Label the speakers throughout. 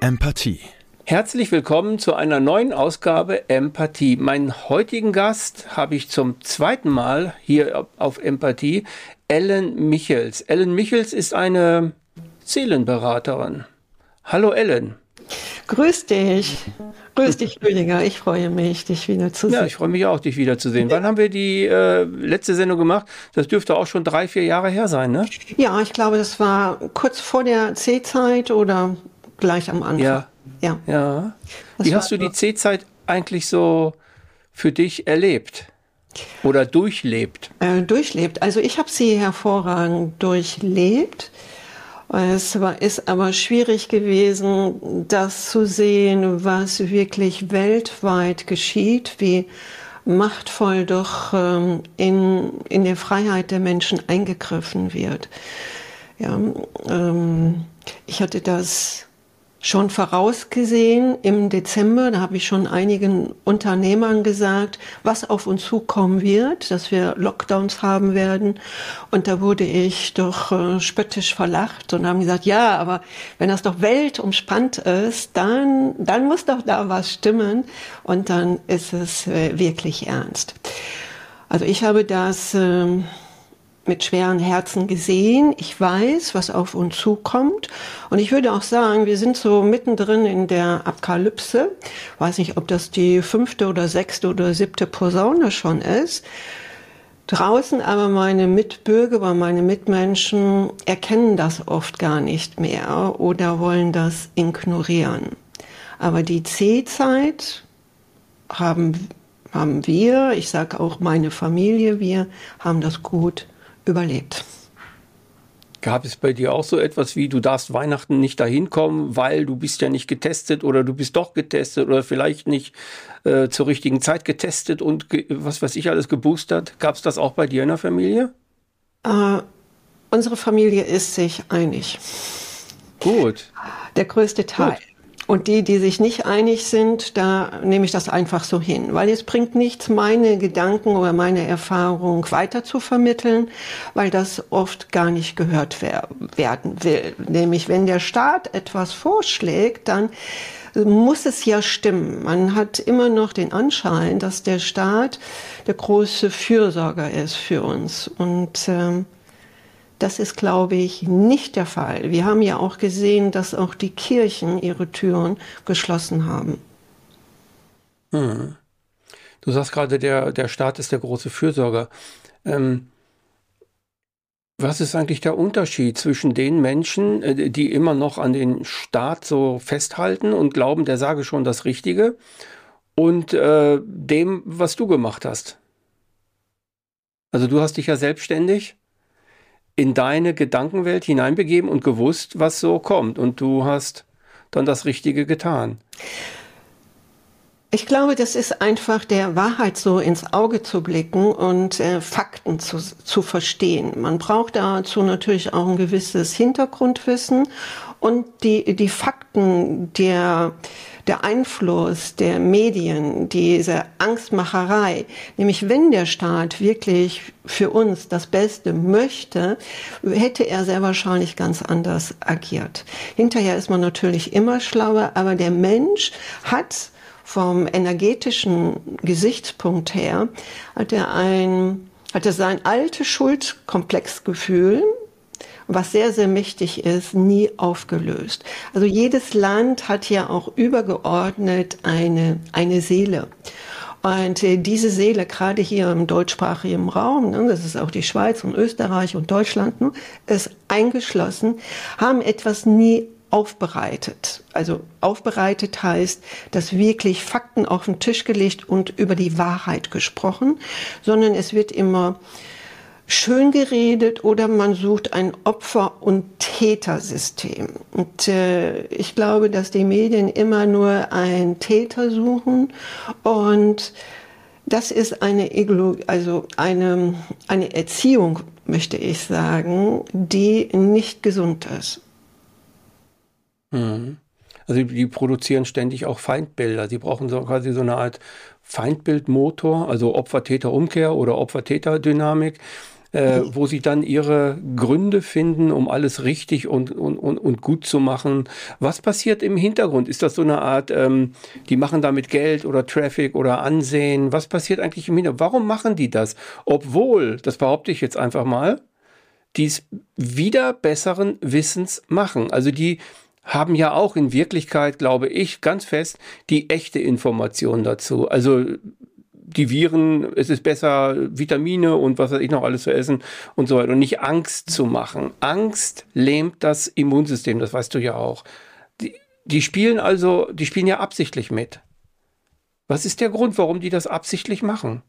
Speaker 1: Empathie.
Speaker 2: Herzlich willkommen zu einer neuen Ausgabe Empathie. Meinen heutigen Gast habe ich zum zweiten Mal hier auf Empathie, Ellen Michels. Ellen Michels ist eine Seelenberaterin. Hallo Ellen.
Speaker 3: Grüß dich. Grüß dich, Rüdiger. Ich freue mich, dich wiederzusehen.
Speaker 2: Ja, ich freue mich auch, dich wiederzusehen. Wann haben wir die letzte Sendung gemacht? Das dürfte auch schon 3-4 Jahre her sein, ne?
Speaker 3: Ja, ich glaube, das war kurz vor der C-Zeit oder gleich am Anfang.
Speaker 2: Ja. Wie hast du die C-Zeit eigentlich so für dich erlebt oder durchlebt?
Speaker 3: Durchlebt. Also ich habe sie hervorragend durchlebt. Ist aber schwierig gewesen, das zu sehen, was wirklich weltweit geschieht, wie machtvoll doch in der Freiheit der Menschen eingegriffen wird. Ja, ich hatte das schon vorausgesehen im Dezember, da habe ich schon einigen Unternehmern gesagt, was auf uns zukommen wird, dass wir Lockdowns haben werden. Und da wurde ich doch spöttisch verlacht und haben gesagt, ja, aber wenn das doch weltumspannt ist, dann muss doch da was stimmen und dann ist es wirklich ernst. Also ich habe das mit schweren Herzen gesehen. Ich weiß, was auf uns zukommt. Und ich würde auch sagen, wir sind so mittendrin in der Apokalypse. Ich weiß nicht, ob das die 5. oder 6. oder 7. Posaune schon ist. Draußen aber meine Mitbürger, meine Mitmenschen erkennen das oft gar nicht mehr oder wollen das ignorieren. Aber die C-Zeit haben wir, ich sage auch meine Familie, wir haben das gut überlebt.
Speaker 2: Gab es bei dir auch so etwas wie, du darfst Weihnachten nicht dahin kommen, weil du bist ja nicht getestet oder du bist doch getestet oder vielleicht nicht zur richtigen Zeit getestet und was weiß ich alles geboostert? Gab es das auch bei dir in der Familie?
Speaker 3: Unsere Familie ist sich einig.
Speaker 2: Gut.
Speaker 3: Der größte Teil. Gut. Und die sich nicht einig sind, da nehme ich das einfach so hin. Weil es bringt nichts, meine Gedanken oder meine Erfahrung weiter zu vermitteln, weil das oft gar nicht gehört werden will. Nämlich, wenn der Staat etwas vorschlägt, dann muss es ja stimmen. Man hat immer noch den Anschein, dass der Staat der große Fürsorger ist für uns. Und das ist, glaube ich, nicht der Fall. Wir haben ja auch gesehen, dass auch die Kirchen ihre Türen geschlossen haben.
Speaker 2: Du sagst gerade, der Staat ist der große Fürsorger. Was ist eigentlich der Unterschied zwischen den Menschen, die immer noch an den Staat so festhalten und glauben, der sage schon das Richtige, und dem, was du gemacht hast? Also du hast dich ja selbstständig in deine Gedankenwelt hineinbegeben und gewusst, was so kommt. Und du hast dann das Richtige getan.
Speaker 3: Ich glaube, das ist einfach der Wahrheit so ins Auge zu blicken und Fakten zu verstehen. Man braucht dazu natürlich auch ein gewisses Hintergrundwissen und die Fakten, der Einfluss der Medien, diese Angstmacherei. Nämlich wenn der Staat wirklich für uns das Beste möchte, hätte er sehr wahrscheinlich ganz anders agiert. Hinterher ist man natürlich immer schlauer, aber der Mensch hat vom energetischen Gesichtspunkt her, hat er sein altes Schuldkomplexgefühl, was sehr, sehr mächtig ist, nie aufgelöst. Also jedes Land hat ja auch übergeordnet eine Seele. Und diese Seele, gerade hier im deutschsprachigen Raum, das ist auch die Schweiz und Österreich und Deutschland, ist eingeschlossen, haben etwas nie aufbereitet. Also aufbereitet heißt, dass wirklich Fakten auf den Tisch gelegt und über die Wahrheit gesprochen, sondern es wird immer schön geredet oder man sucht ein Opfer- und Tätersystem. Und ich glaube, dass die Medien immer nur einen Täter suchen und das ist eine Erziehung, möchte ich sagen, die nicht gesund ist.
Speaker 2: Also die produzieren ständig auch Feindbilder. Sie brauchen so quasi so eine Art Feindbildmotor, also Opfer-Täter-Umkehr oder Opfer-Täter-Dynamik. wo sie dann ihre Gründe finden, um alles richtig und gut zu machen. Was passiert im Hintergrund? Ist das so eine Art, die machen damit Geld oder Traffic oder Ansehen? Was passiert eigentlich im Hintergrund? Warum machen die das? Obwohl, das behaupte ich jetzt einfach mal, die es wieder besseren Wissens machen. Also die haben ja auch in Wirklichkeit, glaube ich, ganz fest die echte Information dazu. Also die Viren, es ist besser, Vitamine und was weiß ich noch alles zu essen und so weiter. Und nicht Angst zu machen. Angst lähmt das Immunsystem, das weißt du ja auch. Die spielen ja absichtlich mit. Was ist der Grund, warum die das absichtlich machen?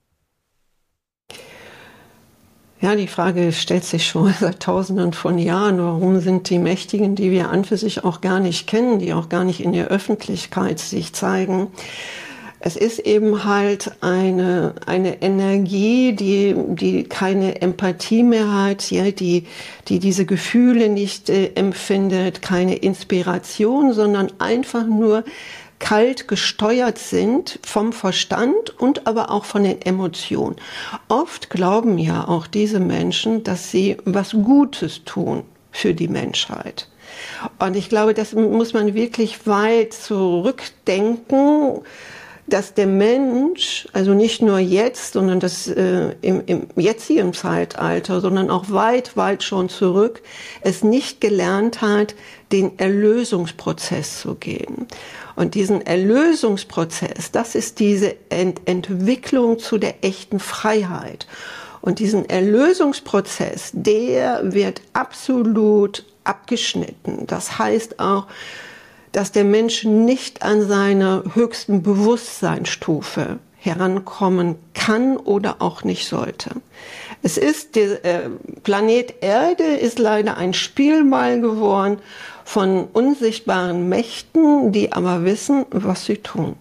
Speaker 3: Ja, die Frage stellt sich schon seit Tausenden von Jahren. Warum sind die Mächtigen, die wir an für sich auch gar nicht kennen, die auch gar nicht in der Öffentlichkeit sich zeigen? Es ist eben halt eine Energie, die keine Empathie mehr hat, ja, die diese Gefühle nicht empfindet, keine Inspiration, sondern einfach nur kalt gesteuert sind vom Verstand und aber auch von den Emotionen. Oft glauben ja auch diese Menschen, dass sie was Gutes tun für die Menschheit. Und ich glaube, das muss man wirklich weit zurückdenken, dass der Mensch, also nicht nur jetzt, sondern das im jetzigen Zeitalter, sondern auch weit, weit schon zurück, es nicht gelernt hat, den Erlösungsprozess zu gehen. Und diesen Erlösungsprozess, das ist diese Entwicklung zu der echten Freiheit. Und diesen Erlösungsprozess, der wird absolut abgeschnitten. Das heißt auch, dass der Mensch nicht an seine höchsten Bewusstseinsstufe herankommen kann oder auch nicht sollte. Es ist, der Planet Erde ist leider ein Spielball geworden von unsichtbaren Mächten, die aber wissen, was sie tun.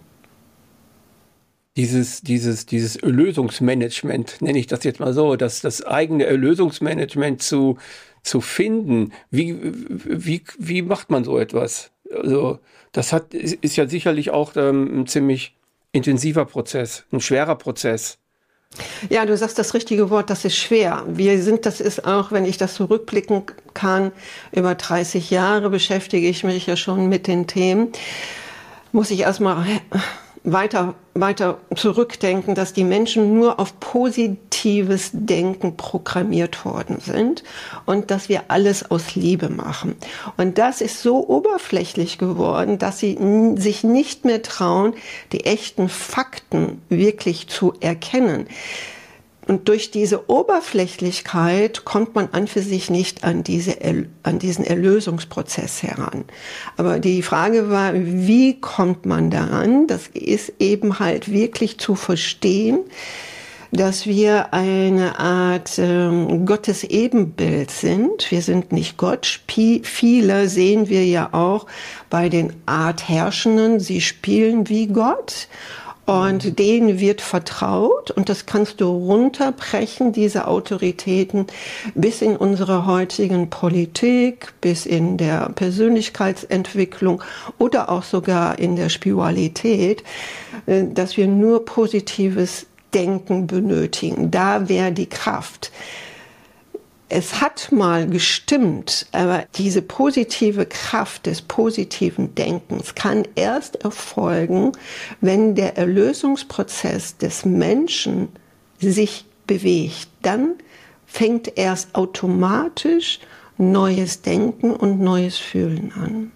Speaker 2: Dieses Erlösungsmanagement, nenne ich das jetzt mal so, das eigene Erlösungsmanagement zu finden. Wie macht man so etwas? Also, ist ja sicherlich auch ein ziemlich intensiver Prozess, ein schwerer Prozess.
Speaker 3: Ja, du sagst das richtige Wort, das ist schwer. Das ist auch, wenn ich das zurückblicken kann, über 30 Jahre beschäftige ich mich ja schon mit den Themen, muss ich erstmal weiter zurückdenken, dass die Menschen nur auf positives Denken programmiert worden sind und dass wir alles aus Liebe machen. Und das ist so oberflächlich geworden, dass sie sich nicht mehr trauen, die echten Fakten wirklich zu erkennen. Und durch diese Oberflächlichkeit kommt man an für sich nicht an diesen Erlösungsprozess heran. Aber die Frage war, wie kommt man daran? Das ist eben halt wirklich zu verstehen, dass wir eine Art Gottes Ebenbild sind. Wir sind nicht Gott. Viele sehen wir ja auch bei den Art Herrschenden. Sie spielen wie Gott. Und denen wird vertraut und das kannst du runterbrechen, diese Autoritäten, bis in unsere heutigen Politik, bis in der Persönlichkeitsentwicklung oder auch sogar in der Spiritualität, dass wir nur positives Denken benötigen. Da wäre die Kraft. Es hat mal gestimmt, aber diese positive Kraft des positiven Denkens kann erst erfolgen, wenn der Erlösungsprozess des Menschen sich bewegt. Dann fängt erst automatisch neues Denken und neues Fühlen an.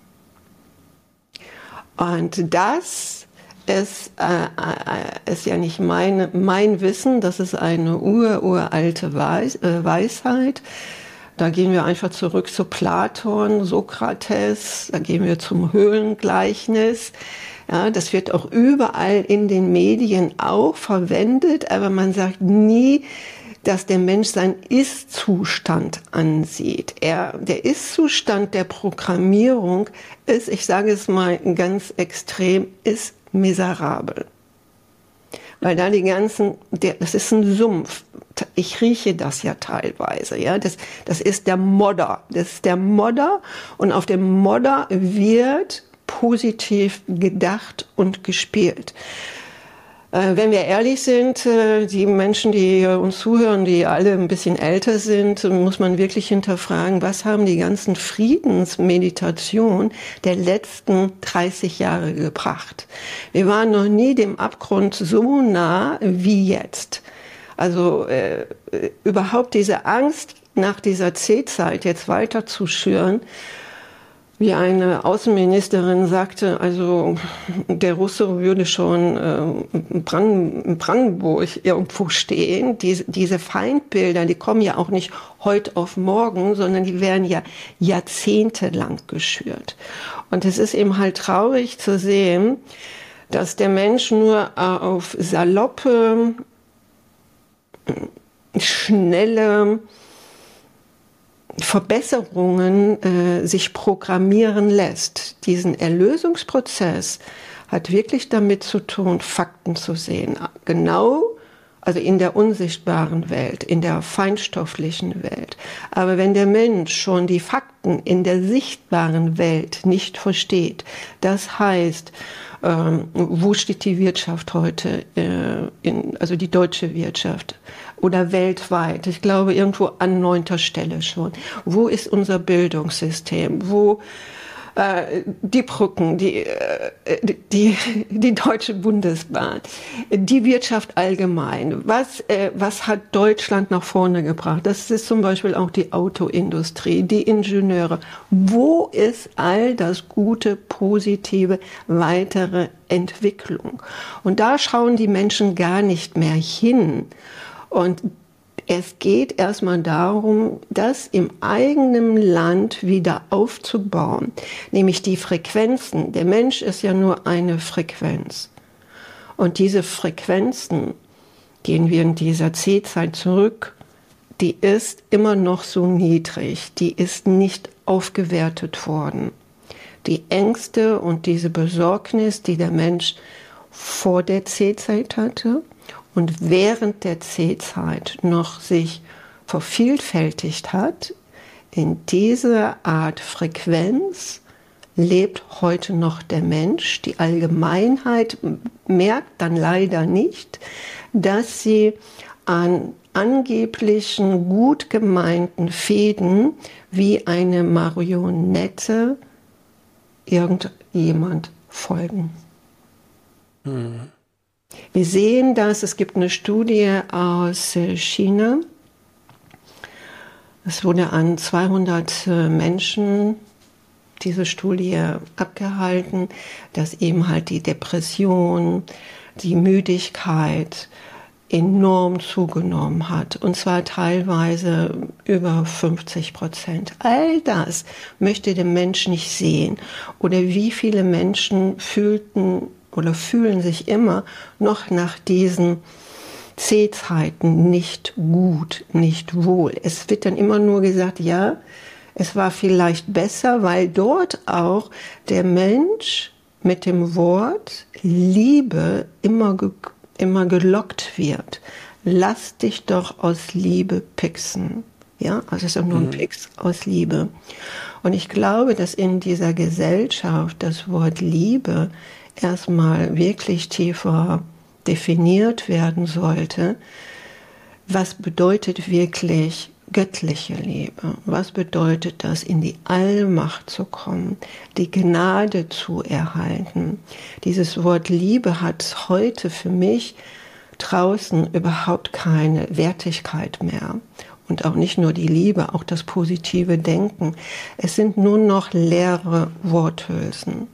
Speaker 3: Und das ist ja nicht mein Wissen, das ist eine uralte Weisheit. Da gehen wir einfach zurück zu Platon, Sokrates, da gehen wir zum Höhlengleichnis. Ja, das wird auch überall in den Medien auch verwendet, aber man sagt nie, dass der Mensch seinen Ist-Zustand ansieht. Der Ist-Zustand der Programmierung ist, ich sage es mal ganz extrem, ist miserabel. Weil da das ist ein Sumpf. Ich rieche das ja teilweise, ja. Das ist der Modder. Das ist der Modder und auf dem Modder wird positiv gedacht und gespielt. Wenn wir ehrlich sind, die Menschen, die uns zuhören, die alle ein bisschen älter sind, muss man wirklich hinterfragen, was haben die ganzen Friedensmeditationen der letzten 30 Jahre gebracht? Wir waren noch nie dem Abgrund so nah wie jetzt. Also überhaupt diese Angst nach dieser C-Zeit jetzt weiter zu schüren, wie eine Außenministerin sagte, also der Russe würde schon in Brandenburg irgendwo stehen. Diese Feindbilder, die kommen ja auch nicht heute auf morgen, sondern die werden ja jahrzehntelang geschürt. Und es ist eben halt traurig zu sehen, dass der Mensch nur auf saloppe, schnelle Verbesserungen sich programmieren lässt. Diesen Erlösungsprozess hat wirklich damit zu tun, Fakten zu sehen. Genau, also in der unsichtbaren Welt, in der feinstofflichen Welt. Aber wenn der Mensch schon die Fakten in der sichtbaren Welt nicht versteht, das heißt, wo steht die Wirtschaft heute, also die deutsche Wirtschaft oder weltweit? Ich glaube, irgendwo an 9. Stelle schon. Wo ist unser Bildungssystem? Wo die Brücken, die Deutsche Bundesbahn, die Wirtschaft allgemein. Was hat Deutschland nach vorne gebracht? Das ist zum Beispiel auch die Autoindustrie, die Ingenieure. Wo ist all das Gute, Positive, weitere Entwicklung? Und da schauen die Menschen gar nicht mehr hin. Und es geht erstmal darum, das im eigenen Land wieder aufzubauen, nämlich die Frequenzen. Der Mensch ist ja nur eine Frequenz. Und diese Frequenzen, gehen wir in dieser C-Zeit zurück, die ist immer noch so niedrig, die ist nicht aufgewertet worden. Die Ängste und diese Besorgnis, die der Mensch vor der C-Zeit hatte, und während der C-Zeit noch sich vervielfältigt hat, in dieser Art Frequenz lebt heute noch der Mensch. Die Allgemeinheit merkt dann leider nicht, dass sie an angeblichen gut gemeinten Fäden wie eine Marionette irgendjemand folgen. Wir sehen das, es gibt eine Studie aus China. Es wurde an 200 Menschen diese Studie abgehalten, dass eben halt die Depression, die Müdigkeit enorm zugenommen hat. Und zwar teilweise über 50%. All das möchte der Mensch nicht sehen. Oder wie viele Menschen fühlten oder fühlen sich immer noch nach diesen C-Zeiten nicht gut, nicht wohl. Es wird dann immer nur gesagt, ja, es war vielleicht besser, weil dort auch der Mensch mit dem Wort Liebe immer gelockt wird. Lass dich doch aus Liebe pixen. Ja, also es ist nur ein Pix aus Liebe. Und ich glaube, dass in dieser Gesellschaft das Wort Liebe erstmal wirklich tiefer definiert werden sollte. Was bedeutet wirklich göttliche Liebe? Was bedeutet das, in die Allmacht zu kommen, die Gnade zu erhalten? Dieses Wort Liebe hat heute für mich draußen überhaupt keine Wertigkeit mehr. Und auch nicht nur die Liebe, auch das positive Denken. Es sind nur noch leere Worthülsen.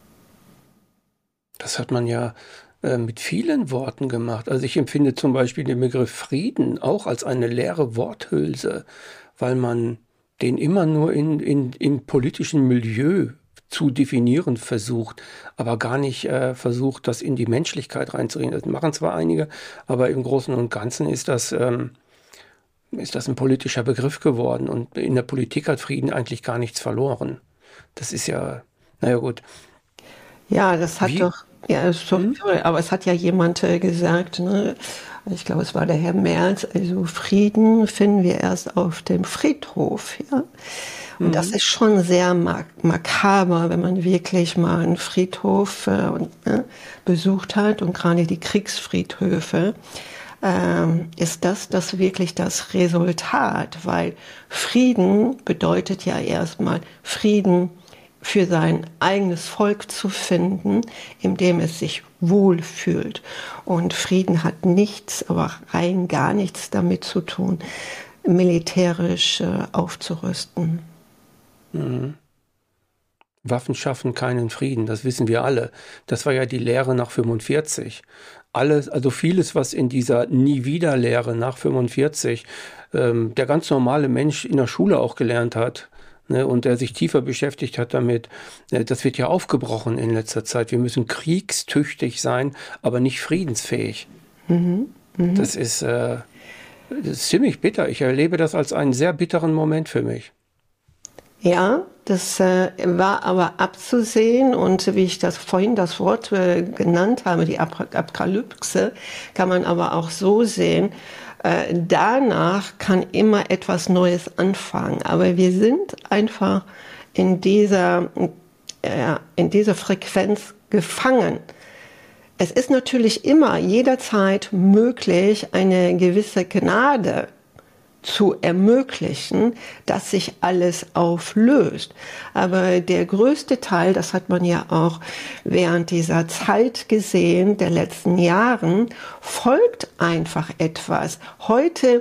Speaker 2: Das hat man ja mit vielen Worten gemacht. Also ich empfinde zum Beispiel den Begriff Frieden auch als eine leere Worthülse, weil man den immer nur im politischen Milieu zu definieren versucht, aber gar nicht versucht, das in die Menschlichkeit reinzubringen. Das machen zwar einige, aber im Großen und Ganzen ist das ein politischer Begriff geworden und in der Politik hat Frieden eigentlich gar nichts verloren. Das ist ja, naja gut.
Speaker 3: Ja, das hat doch, ja, sorry, aber es hat ja jemand gesagt, ne? Ich glaube, es war der Herr Merz, also Frieden finden wir erst auf dem Friedhof, ja. Und das ist schon sehr makaber, wenn man wirklich mal einen Friedhof besucht hat und gerade die Kriegsfriedhöfe. Ist das wirklich das Resultat? Weil Frieden bedeutet ja erstmal Frieden für sein eigenes Volk zu finden, in dem es sich wohlfühlt. Und Frieden hat nichts, aber rein gar nichts damit zu tun, militärisch aufzurüsten.
Speaker 2: Mhm. Waffen schaffen keinen Frieden, das wissen wir alle. Das war ja die Lehre nach 45. Alles, also vieles, was in dieser Nie-Wieder-Lehre nach 45 der ganz normale Mensch in der Schule auch gelernt hat, ne, und der sich tiefer beschäftigt hat damit, das wird ja aufgebrochen in letzter Zeit. Wir müssen kriegstüchtig sein, aber nicht friedensfähig. Das ist ziemlich bitter. Ich erlebe das als einen sehr bitteren Moment für mich.
Speaker 3: Ja, das war aber abzusehen und wie ich das vorhin das Wort genannt habe, die Apokalypse, kann man aber auch so sehen, danach kann immer etwas Neues anfangen. Aber wir sind einfach in dieser Frequenz gefangen. Es ist natürlich immer jederzeit möglich, eine gewisse Gnade zu ermöglichen, dass sich alles auflöst. Aber der größte Teil, das hat man ja auch während dieser Zeit gesehen, der letzten Jahren, folgt einfach etwas. Heute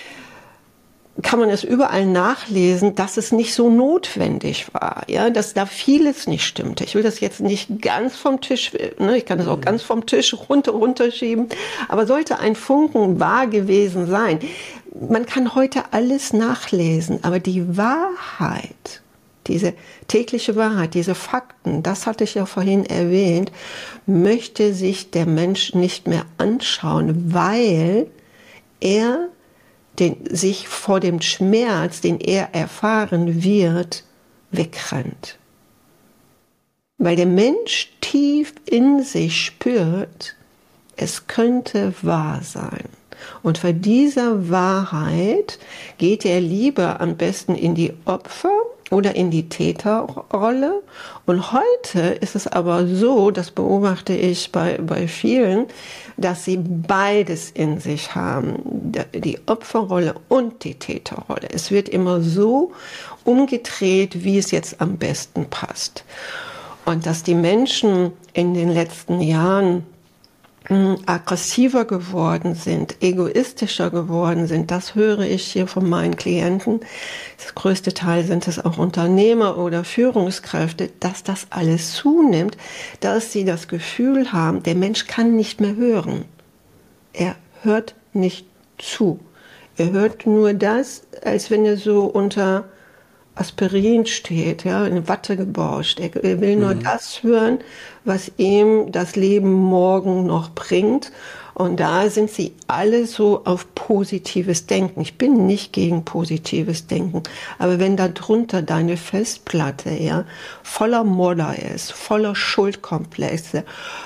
Speaker 3: kann man es überall nachlesen, dass es nicht so notwendig war, ja, dass da vieles nicht stimmte. Ich will das jetzt nicht ganz vom Tisch, ne, ich kann das auch ganz vom Tisch runterschieben, aber sollte ein Funken wahr gewesen sein. Man kann heute alles nachlesen, aber die Wahrheit, diese tägliche Wahrheit, diese Fakten, das hatte ich ja vorhin erwähnt, möchte sich der Mensch nicht mehr anschauen, weil er sich vor dem Schmerz, den er erfahren wird, wegrennt. Weil der Mensch tief in sich spürt, es könnte wahr sein. Und für diese Wahrheit geht er lieber am besten in die Opfer- oder in die Täterrolle. Und heute ist es aber so, das beobachte ich bei vielen, dass sie beides in sich haben, die Opferrolle und die Täterrolle. Es wird immer so umgedreht, wie es jetzt am besten passt. Und dass die Menschen in den letzten Jahren aggressiver geworden sind, egoistischer geworden sind, das höre ich hier von meinen Klienten. Das größte Teil sind es auch Unternehmer oder Führungskräfte, dass das alles zunimmt, dass sie das Gefühl haben, der Mensch kann nicht mehr hören. Er hört nicht zu. Er hört nur das, als wenn er so unter Aspirin steht, ja, in Watte gebauscht. Er will nur das hören, was ihm das Leben morgen noch bringt. Und da sind sie alle so auf positives Denken. Ich bin nicht gegen positives Denken. Aber wenn da drunter deine Festplatte, ja, voller Modder ist, voller Schuldkomplexe,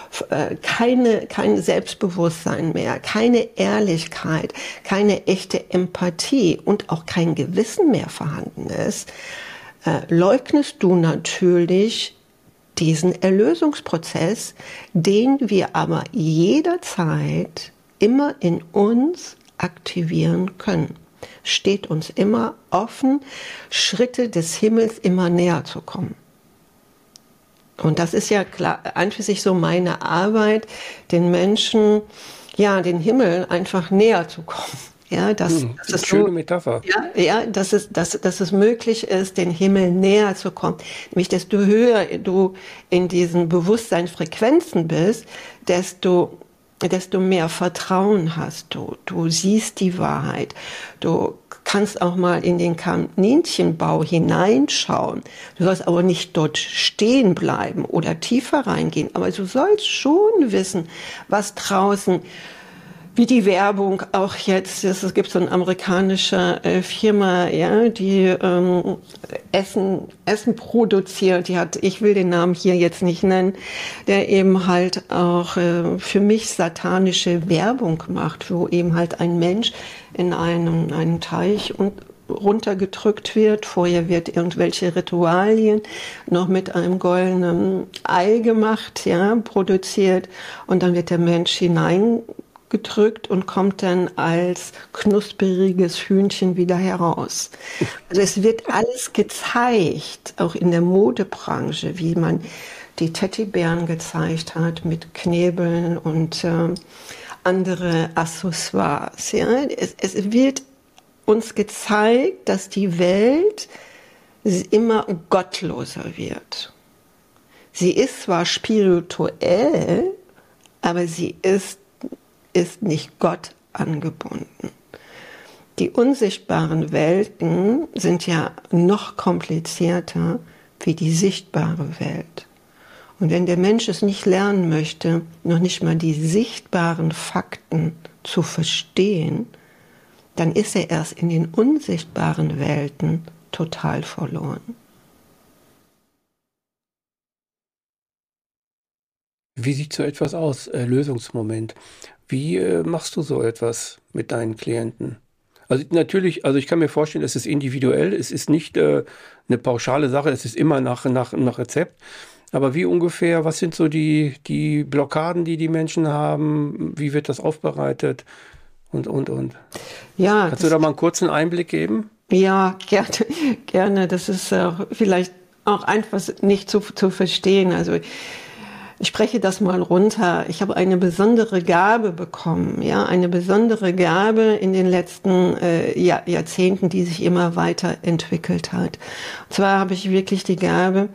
Speaker 3: kein Selbstbewusstsein mehr, keine Ehrlichkeit, keine echte Empathie und auch kein Gewissen mehr vorhanden ist, leugnest du natürlich diesen Erlösungsprozess, den wir aber jederzeit immer in uns aktivieren können. Steht uns immer offen, Schritte des Himmels immer näher zu kommen. Und das ist ja klar, an für sich so meine Arbeit, den Menschen, ja, den Himmel einfach näher zu kommen. Ja, das ist
Speaker 2: eine schöne Metapher.
Speaker 3: Ja, dass es möglich ist, den Himmel näher zu kommen. Nämlich, desto höher du in diesen Bewusstseinsfrequenzen bist, desto mehr Vertrauen hast du. Du siehst die Wahrheit. Du kannst auch mal in den Kaninchenbau hineinschauen. Du sollst aber nicht dort stehen bleiben oder tiefer reingehen. Aber du sollst schon wissen, was draußen, wie die Werbung auch jetzt, es gibt so eine amerikanische Firma, ja, die Essen produziert, ich will den Namen hier jetzt nicht nennen, der eben halt auch für mich satanische Werbung macht, wo eben halt ein Mensch in einem Teich runtergedrückt wird. Vorher wird irgendwelche Ritualien noch mit einem goldenen Ei gemacht, ja, produziert. Und dann wird der Mensch hineingedrückt und kommt dann als knuspriges Hühnchen wieder heraus. Also es wird alles gezeigt, auch in der Modebranche, wie man die Teddybären gezeigt hat mit Knebeln und andere Accessoires. Ja. Es wird uns gezeigt, dass die Welt immer gottloser wird. Sie ist zwar spirituell, aber sie ist nicht Gott angebunden. Die unsichtbaren Welten sind ja noch komplizierter wie die sichtbare Welt. Und wenn der Mensch es nicht lernen möchte, noch nicht mal die sichtbaren Fakten zu verstehen, dann ist er erst in den unsichtbaren Welten total verloren.
Speaker 2: Wie sieht so etwas aus, Lösungsmoment? Wie machst du so etwas mit deinen Klienten? Also natürlich, also ich kann mir vorstellen, es ist individuell, es ist nicht eine pauschale Sache, es ist immer nach Rezept. Aber wie ungefähr, was sind so die Blockaden, die Menschen haben? Wie wird das aufbereitet? Und.
Speaker 3: Ja,
Speaker 2: Kannst du da mal einen kurzen Einblick geben?
Speaker 3: Ja, gerne. Das ist vielleicht auch einfach nicht zu verstehen. Also ich spreche das mal runter. Ich habe eine besondere Gabe bekommen, ja, eine besondere Gabe in den letzten Jahrzehnten, die sich immer weiterentwickelt hat. Und zwar habe ich wirklich die Gabe,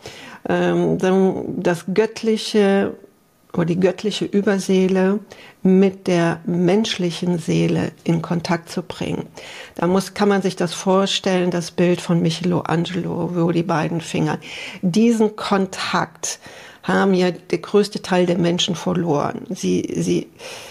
Speaker 3: das Göttliche oder die göttliche Überseele mit der menschlichen Seele in Kontakt zu bringen. Kann man sich das vorstellen, das Bild von Michelangelo, wo die beiden Finger. Diesen Kontakt haben ja der größte Teil der Menschen verloren. Sie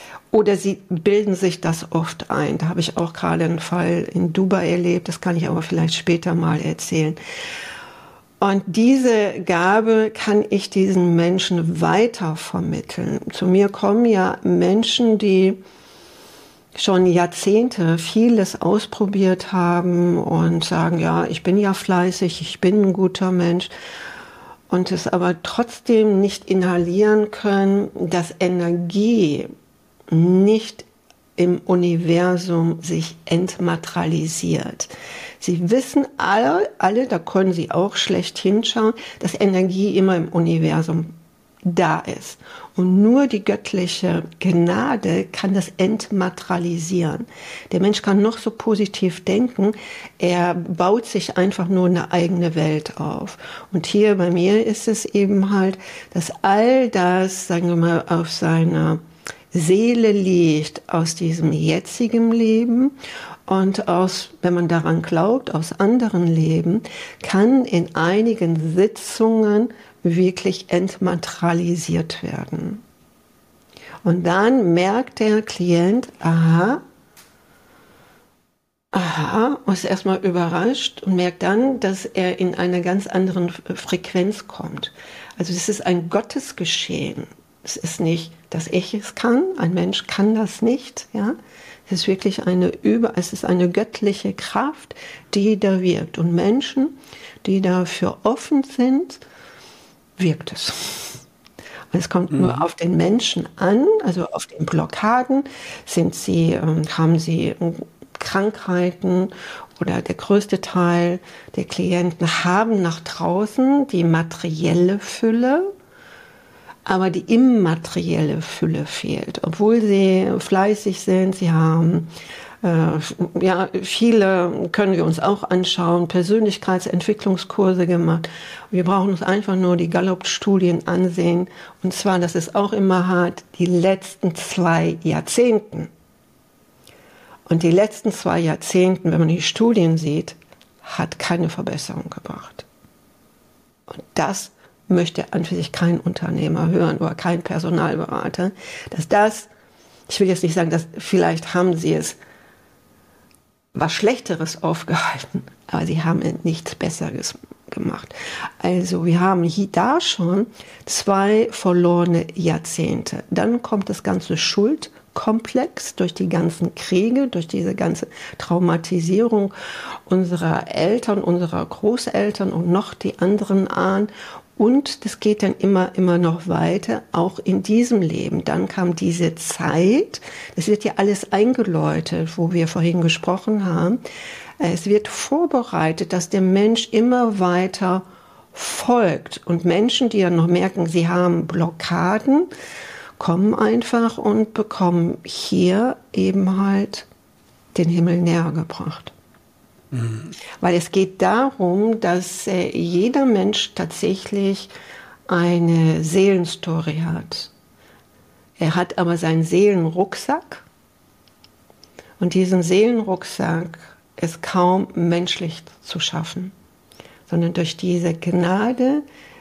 Speaker 3: bilden sich das oft ein. Da habe ich auch gerade einen Fall in Dubai erlebt, das kann ich aber vielleicht später mal erzählen. Und diese Gabe kann ich diesen Menschen weiter vermitteln. Zu mir kommen ja Menschen, die schon Jahrzehnte vieles ausprobiert haben und sagen, ja, ich bin ja fleißig, ich bin ein guter Mensch. Und es aber trotzdem nicht inhalieren können, dass Energie nicht im Universum sich entmaterialisiert. Sie wissen alle, da können Sie auch schlecht hinschauen, dass Energie immer im Universum da ist. Und nur die göttliche Gnade kann das entmaterialisieren. Der Mensch kann noch so positiv denken, er baut sich einfach nur eine eigene Welt auf. Und hier bei mir ist es eben halt, dass all das, sagen wir mal, auf seiner Seele liegt aus diesem jetzigen Leben und wenn man daran glaubt, aus anderen Leben, kann in einigen Sitzungen wirklich entmaterialisiert werden. Und dann merkt der Klient, aha, ist erstmal überrascht und merkt dann, dass er in einer ganz anderen Frequenz kommt. Also das ist ein Gottesgeschehen. Es ist nicht, dass ich es kann, ein Mensch kann das nicht, ja. Es ist wirklich es ist eine göttliche Kraft, die da wirkt. Und Menschen, die dafür offen sind, wirkt es. Und es kommt nur auf den Menschen an, also auf den Blockaden, haben sie Krankheiten oder der größte Teil der Klienten haben nach draußen die materielle Fülle, aber die immaterielle Fülle fehlt. Obwohl sie fleißig sind, sie haben, viele können wir uns auch anschauen, Persönlichkeitsentwicklungskurse gemacht. Wir brauchen uns einfach nur die Gallup-Studien ansehen. Und zwar, das ist auch immer hart, die letzten 2 Jahrzehnten. Und die letzten 2 Jahrzehnten, wenn man die Studien sieht, hat keine Verbesserung gebracht. Und das möchte an für sich kein Unternehmer hören oder kein Personalberater, ich will jetzt nicht sagen, dass vielleicht haben sie es was Schlechteres aufgehalten, aber sie haben nichts Besseres gemacht. Also wir haben da schon 2 verlorene Jahrzehnte. Dann kommt das ganze Schuld komplex durch die ganzen Kriege, durch diese ganze Traumatisierung unserer Eltern, unserer Großeltern und noch die anderen Ahnen. Und das geht dann immer noch weiter, auch in diesem Leben. Dann kam diese Zeit, das wird ja alles eingeläutet, wo wir vorhin gesprochen haben. Es wird vorbereitet, dass der Mensch immer weiter folgt. Und Menschen, die ja noch merken, sie haben Blockaden, kommen einfach und bekommen hier eben halt den Himmel näher gebracht. Mhm. Weil es geht darum, dass jeder Mensch tatsächlich eine Seelenstory hat. Er hat aber seinen Seelenrucksack und diesen Seelenrucksack ist kaum menschlich zu schaffen, sondern durch diese Gnade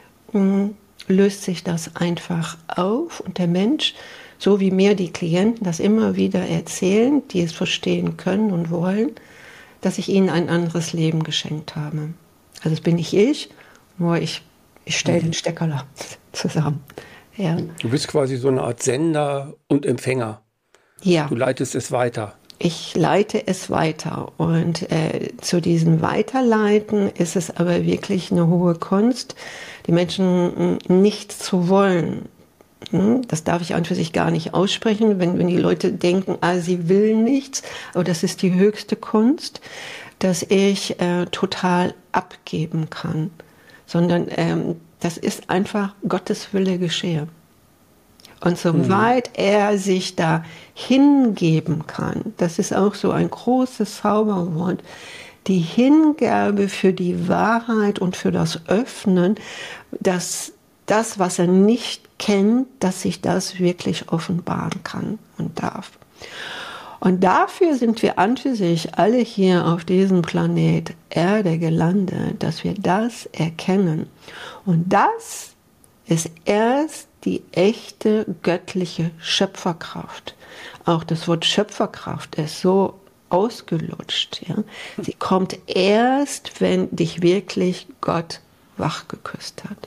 Speaker 3: löst sich das einfach auf und der Mensch, so wie mir die Klienten das immer wieder erzählen, die es verstehen können und wollen, dass ich ihnen ein anderes Leben geschenkt habe. Also das bin nicht ich, nur ich stelle den Stecker zusammen. Ja.
Speaker 2: Du bist quasi so eine Art Sender und Empfänger.
Speaker 3: Ja.
Speaker 2: Du leitest es weiter.
Speaker 3: Ich leite es weiter und zu diesem Weiterleiten ist es aber wirklich eine hohe Kunst, die Menschen nicht zu wollen. Das darf ich an für sich gar nicht aussprechen, wenn die Leute denken, sie will nichts, aber das ist die höchste Kunst, dass ich total abgeben kann, sondern das ist einfach Gottes Wille geschehe. Und soweit er sich da hingeben kann, das ist auch so ein großes Zauberwort, die Hingabe für die Wahrheit und für das Öffnen, dass das, was er nicht kennt, dass sich das wirklich offenbaren kann und darf. Und dafür sind wir an für sich alle hier auf diesem Planet Erde gelandet, dass wir das erkennen. Und das ist erst die echte göttliche Schöpferkraft. Auch das Wort Schöpferkraft ist so ausgelutscht. Ja? Sie kommt erst, wenn dich wirklich Gott wach geküsst hat.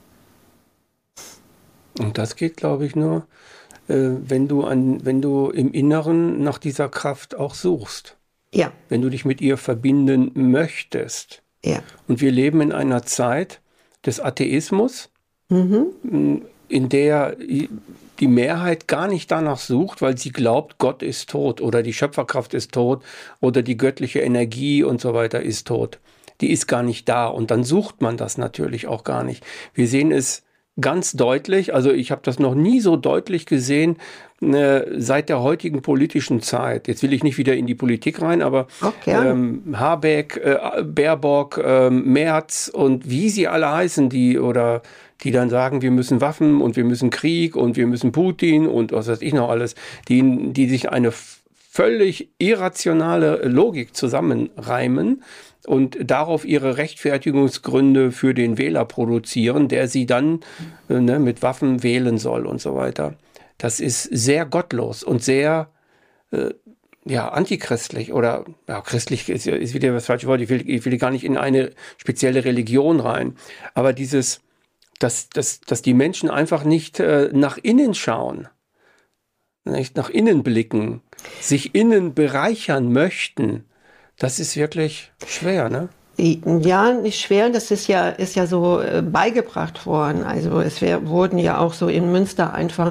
Speaker 2: Und das geht, glaube ich, nur, wenn du im Inneren nach dieser Kraft auch suchst.
Speaker 3: Ja.
Speaker 2: Wenn du dich mit ihr verbinden möchtest.
Speaker 3: Ja.
Speaker 2: Und wir leben in einer Zeit des Atheismus, in der die Mehrheit gar nicht danach sucht, weil sie glaubt, Gott ist tot oder die Schöpferkraft ist tot oder die göttliche Energie und so weiter ist tot. Die ist gar nicht da und dann sucht man das natürlich auch gar nicht. Wir sehen es ganz deutlich, also ich habe das noch nie so deutlich gesehen seit der heutigen politischen Zeit. Jetzt will ich nicht wieder in die Politik rein, aber Habeck, Baerbock, Merz und wie sie alle heißen, die dann sagen, wir müssen Waffen und wir müssen Krieg und wir müssen Putin und was weiß ich noch alles, die sich eine völlig irrationale Logik zusammenreimen und darauf ihre Rechtfertigungsgründe für den Wähler produzieren, der sie dann mit Waffen wählen soll und so weiter. Das ist sehr gottlos und sehr antichristlich oder christlich ist wieder das falsche Wort. Ich will gar nicht in eine spezielle Religion rein. Aber dass die Menschen einfach nicht nach innen schauen, nicht nach innen blicken, sich innen bereichern möchten, das ist wirklich schwer, ne?
Speaker 3: Ja, nicht schwer, das ist ja so beigebracht worden. Also wurden ja auch so in Münster einfach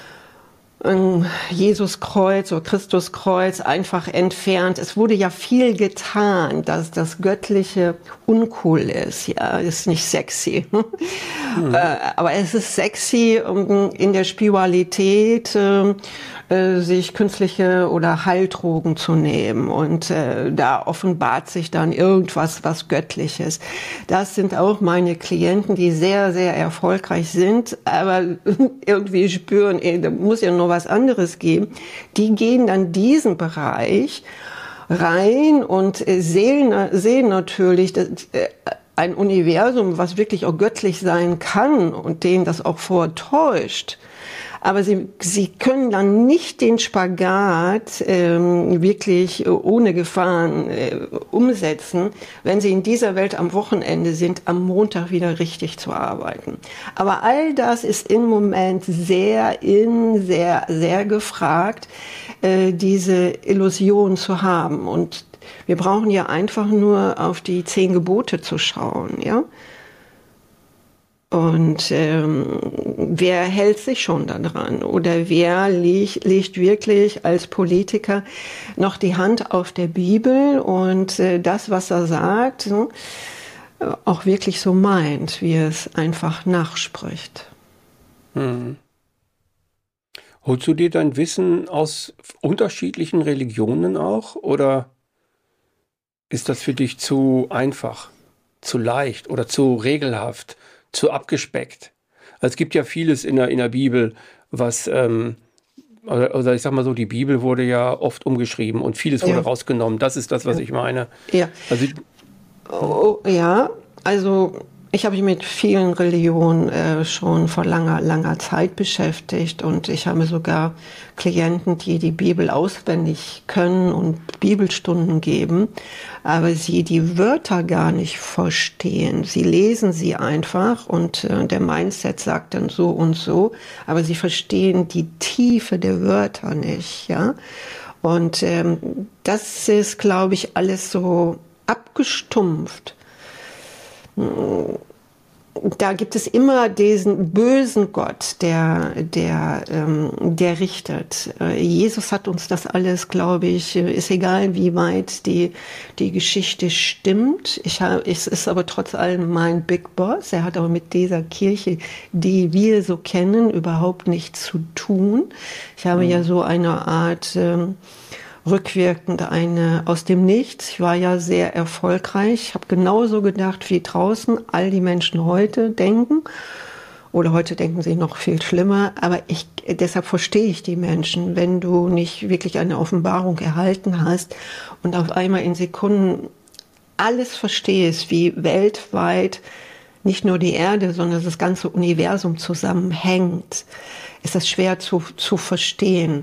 Speaker 3: Jesuskreuz oder Christuskreuz einfach entfernt. Es wurde ja viel getan, dass das Göttliche uncool ist. Ja, ist nicht sexy. Aber es ist sexy, in der Spiritualität sich künstliche oder Heildrogen zu nehmen. Und da offenbart sich dann irgendwas, was Göttliches. Das sind auch meine Klienten, die sehr, sehr erfolgreich sind, aber irgendwie spüren, da muss ja noch was anderes geben. Die gehen dann diesen Bereich rein und sehen natürlich ein Universum, was wirklich auch göttlich sein kann und denen das auch vortäuscht. Aber sie können dann nicht den Spagat wirklich ohne Gefahren umsetzen, wenn sie in dieser Welt am Wochenende sind, am Montag wieder richtig zu arbeiten. Aber all das ist im Moment sehr, sehr gefragt, diese Illusion zu haben. Und wir brauchen ja einfach nur auf die 10 Gebote zu schauen, ja. Und wer hält sich schon daran? Oder wer legt wirklich als Politiker noch die Hand auf der Bibel und das, was er sagt, so, auch wirklich so meint, wie es einfach nachspricht?
Speaker 2: Hm. Holst du dir dein Wissen aus unterschiedlichen Religionen auch? Oder ist das für dich zu einfach, zu leicht oder zu regelhaft? Zu abgespeckt. Also es gibt ja vieles in der Bibel, was, oder ich sag mal so, die Bibel wurde ja oft umgeschrieben und vieles wurde rausgenommen. Das ist das, was ich meine.
Speaker 3: Ja.
Speaker 2: Also,
Speaker 3: ja, also ich habe mich mit vielen Religionen schon vor langer Zeit beschäftigt und ich habe sogar Klienten, die die Bibel auswendig können und Bibelstunden geben, aber sie die Wörter gar nicht verstehen. Sie lesen sie einfach und der Mindset sagt dann so und so, aber sie verstehen die Tiefe der Wörter nicht, ja. Und das ist, glaube ich, alles so abgestumpft. Da gibt es immer diesen bösen Gott, der richtet. Jesus hat uns das alles, glaube ich, ist egal, wie weit die Geschichte stimmt. Es ist aber trotz allem mein Big Boss. Er hat aber mit dieser Kirche, die wir so kennen, überhaupt nichts zu tun. Ich habe ja so eine Art rückwirkend eine aus dem Nichts. Ich war ja sehr erfolgreich. Ich habe genauso gedacht, wie draußen all die Menschen heute denken. Oder heute denken sie noch viel schlimmer. Aber deshalb verstehe ich die Menschen, wenn du nicht wirklich eine Offenbarung erhalten hast und auf einmal in Sekunden alles verstehst, wie weltweit nicht nur die Erde, sondern das ganze Universum zusammenhängt, ist das schwer zu verstehen.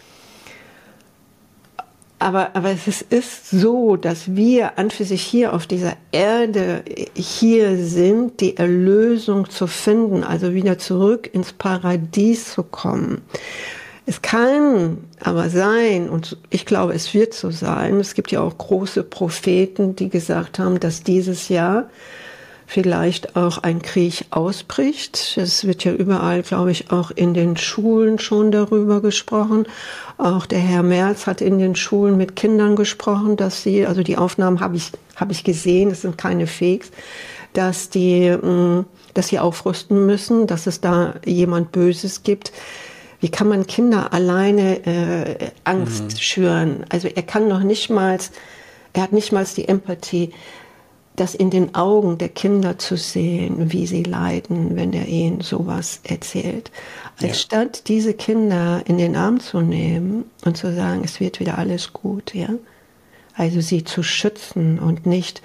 Speaker 3: Aber es ist so, dass wir an für sich hier auf dieser Erde hier sind, die Erlösung zu finden, also wieder zurück ins Paradies zu kommen. Es kann aber sein, und ich glaube, es wird so sein, es gibt ja auch große Propheten, die gesagt haben, dass dieses Jahr vielleicht auch ein Krieg ausbricht. Es wird ja überall, glaube ich, auch in den Schulen schon darüber gesprochen. Auch der Herr Merz hat in den Schulen mit Kindern gesprochen, dass sie, also die Aufnahmen habe ich gesehen, es sind keine Fakes, dass sie aufrüsten müssen, dass es da jemand Böses gibt. Wie kann man Kinder alleine Angst schüren? Also er hat nicht mal die Empathie, das in den Augen der Kinder zu sehen, wie sie leiden, wenn er ihnen sowas erzählt. Anstatt diese Kinder in den Arm zu nehmen und zu sagen, es wird wieder alles gut, ja. Also sie zu schützen und nicht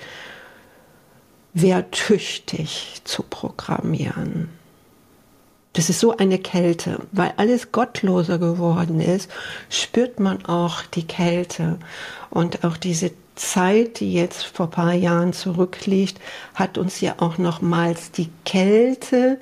Speaker 3: wehrtüchtig zu programmieren. Das ist so eine Kälte, weil alles gottloser geworden ist, spürt man auch die Kälte und auch diese Zeit, die jetzt vor ein paar Jahren zurückliegt, hat uns ja auch nochmals die Kälte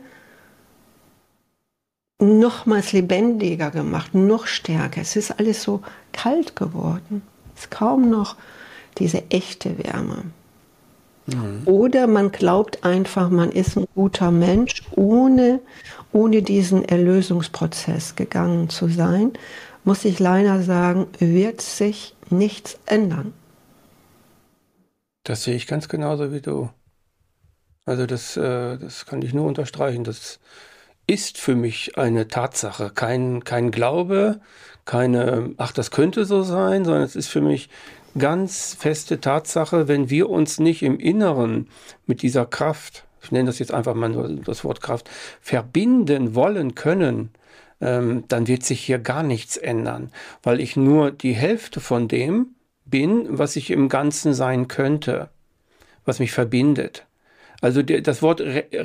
Speaker 3: nochmals lebendiger gemacht, noch stärker. Es ist alles so kalt geworden. Es ist kaum noch diese echte Wärme. Oder man glaubt einfach, man ist ein guter Mensch, ohne diesen Erlösungsprozess gegangen zu sein, muss ich leider sagen, wird sich nichts ändern.
Speaker 2: Das sehe ich ganz genauso wie du. Also das kann ich nur unterstreichen. Das ist für mich eine Tatsache. Kein Glaube, ach, das könnte so sein, sondern es ist für mich ganz feste Tatsache, wenn wir uns nicht im Inneren mit dieser Kraft, ich nenne das jetzt einfach mal nur das Wort Kraft, verbinden wollen können, dann wird sich hier gar nichts ändern, weil ich nur die Hälfte von dem bin, was ich im Ganzen sein könnte, was mich verbindet. Also das Wort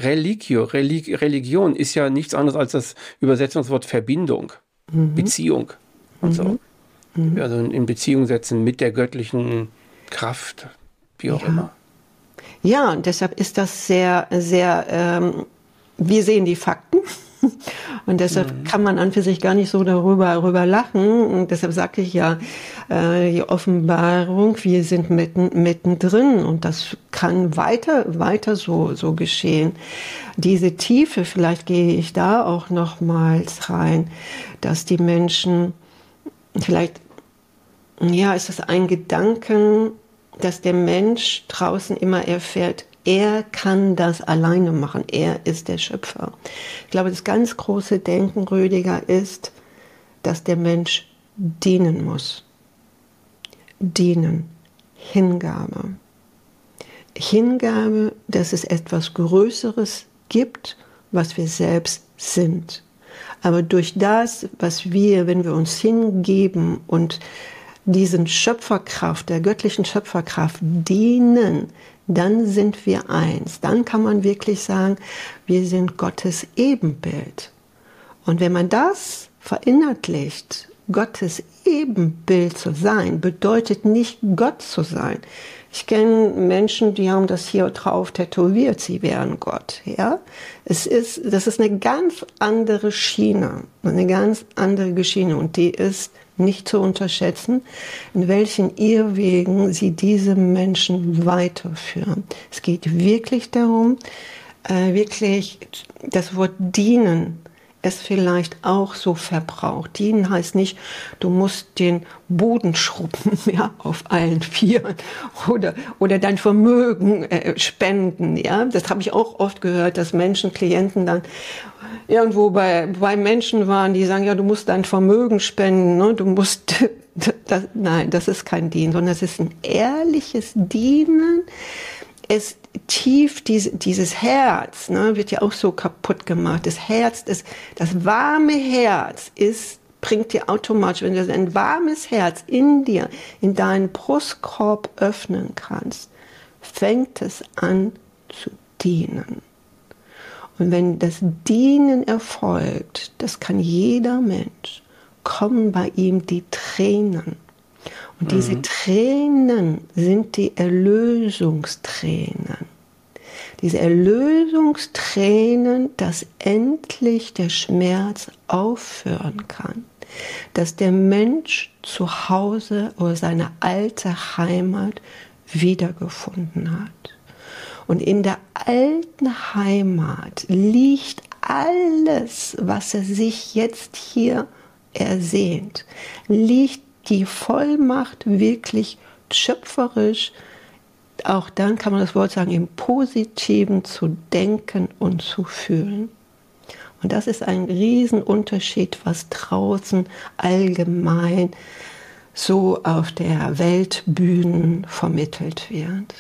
Speaker 2: Religion ist ja nichts anderes als das Übersetzungswort Verbindung, Beziehung und so. Also in Beziehung setzen mit der göttlichen Kraft, wie auch immer.
Speaker 3: Ja, und deshalb ist das sehr, wir sehen die Fakten. Und deshalb kann man an für sich gar nicht so darüber lachen. Und deshalb sage ich ja, die Offenbarung, wir sind mittendrin und das kann weiter so geschehen. Diese Tiefe, vielleicht gehe ich da auch nochmals rein, dass die Menschen, vielleicht, ja, ist es ein Gedanken, dass der Mensch draußen immer erfährt, er kann das alleine machen. Er ist der Schöpfer. Ich glaube, das ganz große Denken, Rüdiger, ist, dass der Mensch dienen muss. Dienen. Hingabe. Hingabe, dass es etwas Größeres gibt, was wir selbst sind. Aber durch das, was wir, wenn wir uns hingeben und diesen Schöpferkraft, der göttlichen Schöpferkraft dienen, dann sind wir eins. Dann kann man wirklich sagen, wir sind Gottes Ebenbild. Und wenn man das verinnerlicht, Gottes Ebenbild zu sein, bedeutet nicht Gott zu sein. Ich kenne Menschen, die haben das hier drauf tätowiert, sie wären Gott. Ja? Das ist eine ganz andere Schiene, eine ganz andere Schiene und die ist nicht zu unterschätzen, in welchen Irrwegen sie diese Menschen weiterführen. Es geht wirklich darum, wirklich das Wort dienen es vielleicht auch so verbraucht. Dienen heißt nicht, du musst den Boden schrubben, ja, auf allen Vieren oder dein Vermögen spenden. Ja? Das habe ich auch oft gehört, dass Klienten dann irgendwo bei Menschen waren, die sagen, ja, du musst dein Vermögen spenden, ne? Du musst, nein, das ist kein Dienen, sondern es ist ein ehrliches Dienen. Es tief dieses Herz, ne, wird ja auch so kaputt gemacht. Das warme Herz bringt dir automatisch, wenn du ein warmes Herz in dir, in deinen Brustkorb öffnen kannst, fängt es an zu dienen. Und wenn das Dienen erfolgt, das kann jeder Mensch, kommen bei ihm die Tränen. Und diese Tränen sind die Erlösungstränen. Diese Erlösungstränen, dass endlich der Schmerz aufhören kann. Dass der Mensch zu Hause oder seine alte Heimat wiedergefunden hat. Und in der alten Heimat liegt alles, was er sich jetzt hier ersehnt, liegt die Vollmacht wirklich schöpferisch, auch dann kann man das Wort sagen, im Positiven zu denken und zu fühlen. Und das ist ein Riesenunterschied, was draußen allgemein so auf der Weltbühne vermittelt wird.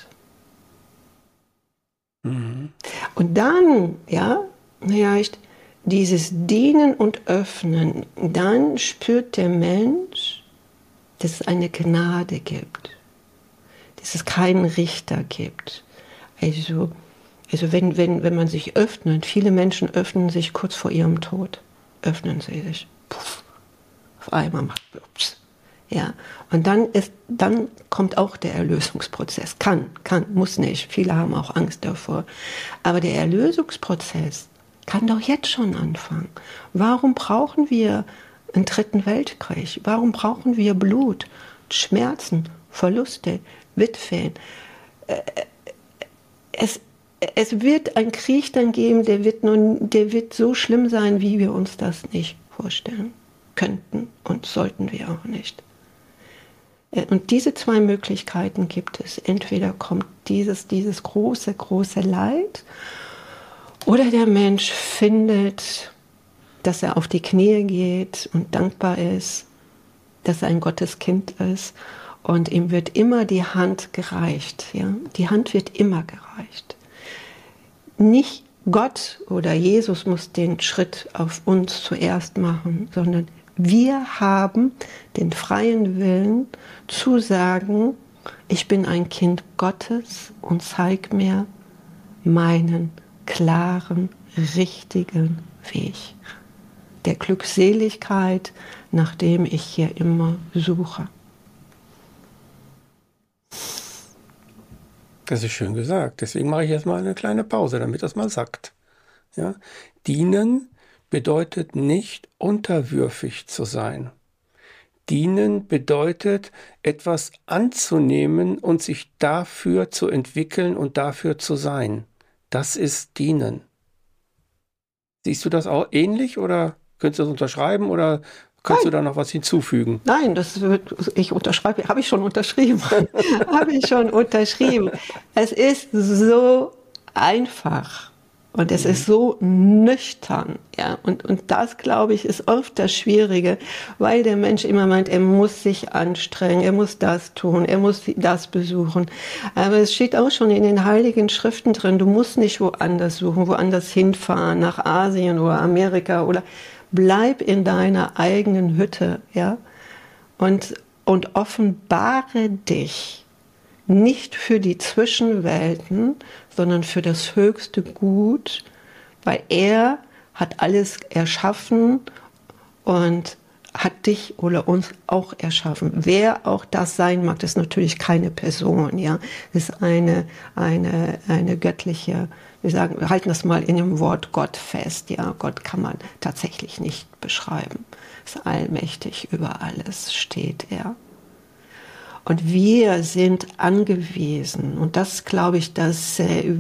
Speaker 3: Und dann, ja, vielleicht dieses Dienen und Öffnen, dann spürt der Mensch, dass es eine Gnade gibt, dass es keinen Richter gibt. Also wenn man sich öffnet, viele Menschen öffnen sich kurz vor ihrem Tod, öffnen sie sich, puff, auf einmal macht ups. Ja, und dann kommt auch der Erlösungsprozess. Kann, muss nicht. Viele haben auch Angst davor. Aber der Erlösungsprozess kann doch jetzt schon anfangen. Warum brauchen wir einen dritten Weltkrieg? Warum brauchen wir Blut, Schmerzen, Verluste, Witwen? Es wird einen Krieg dann geben, der wird so schlimm sein, wie wir uns das nicht vorstellen könnten und sollten wir auch nicht. Und diese zwei Möglichkeiten gibt es. Entweder kommt dieses große Leid oder der Mensch findet, dass er auf die Knie geht und dankbar ist, dass er ein Gotteskind ist und ihm wird immer die Hand gereicht. Ja? Die Hand wird immer gereicht. Nicht Gott oder Jesus muss den Schritt auf uns zuerst machen, sondern wir haben den freien Willen zu sagen, ich bin ein Kind Gottes und zeig mir, meinen klaren, richtigen Weg der Glückseligkeit, nach dem ich hier immer suche.
Speaker 2: Das ist schön gesagt. Deswegen mache ich jetzt mal eine kleine Pause, damit das mal sackt. Ja? Dienen bedeutet nicht unterwürfig zu sein. Dienen bedeutet, etwas anzunehmen und sich dafür zu entwickeln und dafür zu sein. Das ist Dienen. Siehst du das auch ähnlich oder könntest du das unterschreiben oder könntest du da noch was hinzufügen?
Speaker 3: Nein, ich unterschreibe, habe ich schon unterschrieben. Habe ich schon unterschrieben. Es ist so einfach und es ist so nüchtern. Ja? Und das, glaube ich, ist oft das Schwierige, weil der Mensch immer meint, er muss sich anstrengen, er muss das tun, er muss das besuchen. Aber es steht auch schon in den Heiligen Schriften drin, du musst nicht woanders suchen, woanders hinfahren, nach Asien oder Amerika oder bleib in deiner eigenen Hütte, ja, und offenbare dich nicht für die Zwischenwelten, sondern für das höchste Gut, weil er hat alles erschaffen und hat dich oder uns auch erschaffen. Wer auch das sein mag, das ist natürlich keine Person, ja, das ist eine göttliche, wir halten das mal in dem Wort Gott fest, ja, Gott kann man tatsächlich nicht beschreiben. Ist allmächtig, über alles steht er. Und wir sind angewiesen, und das glaube ich, dass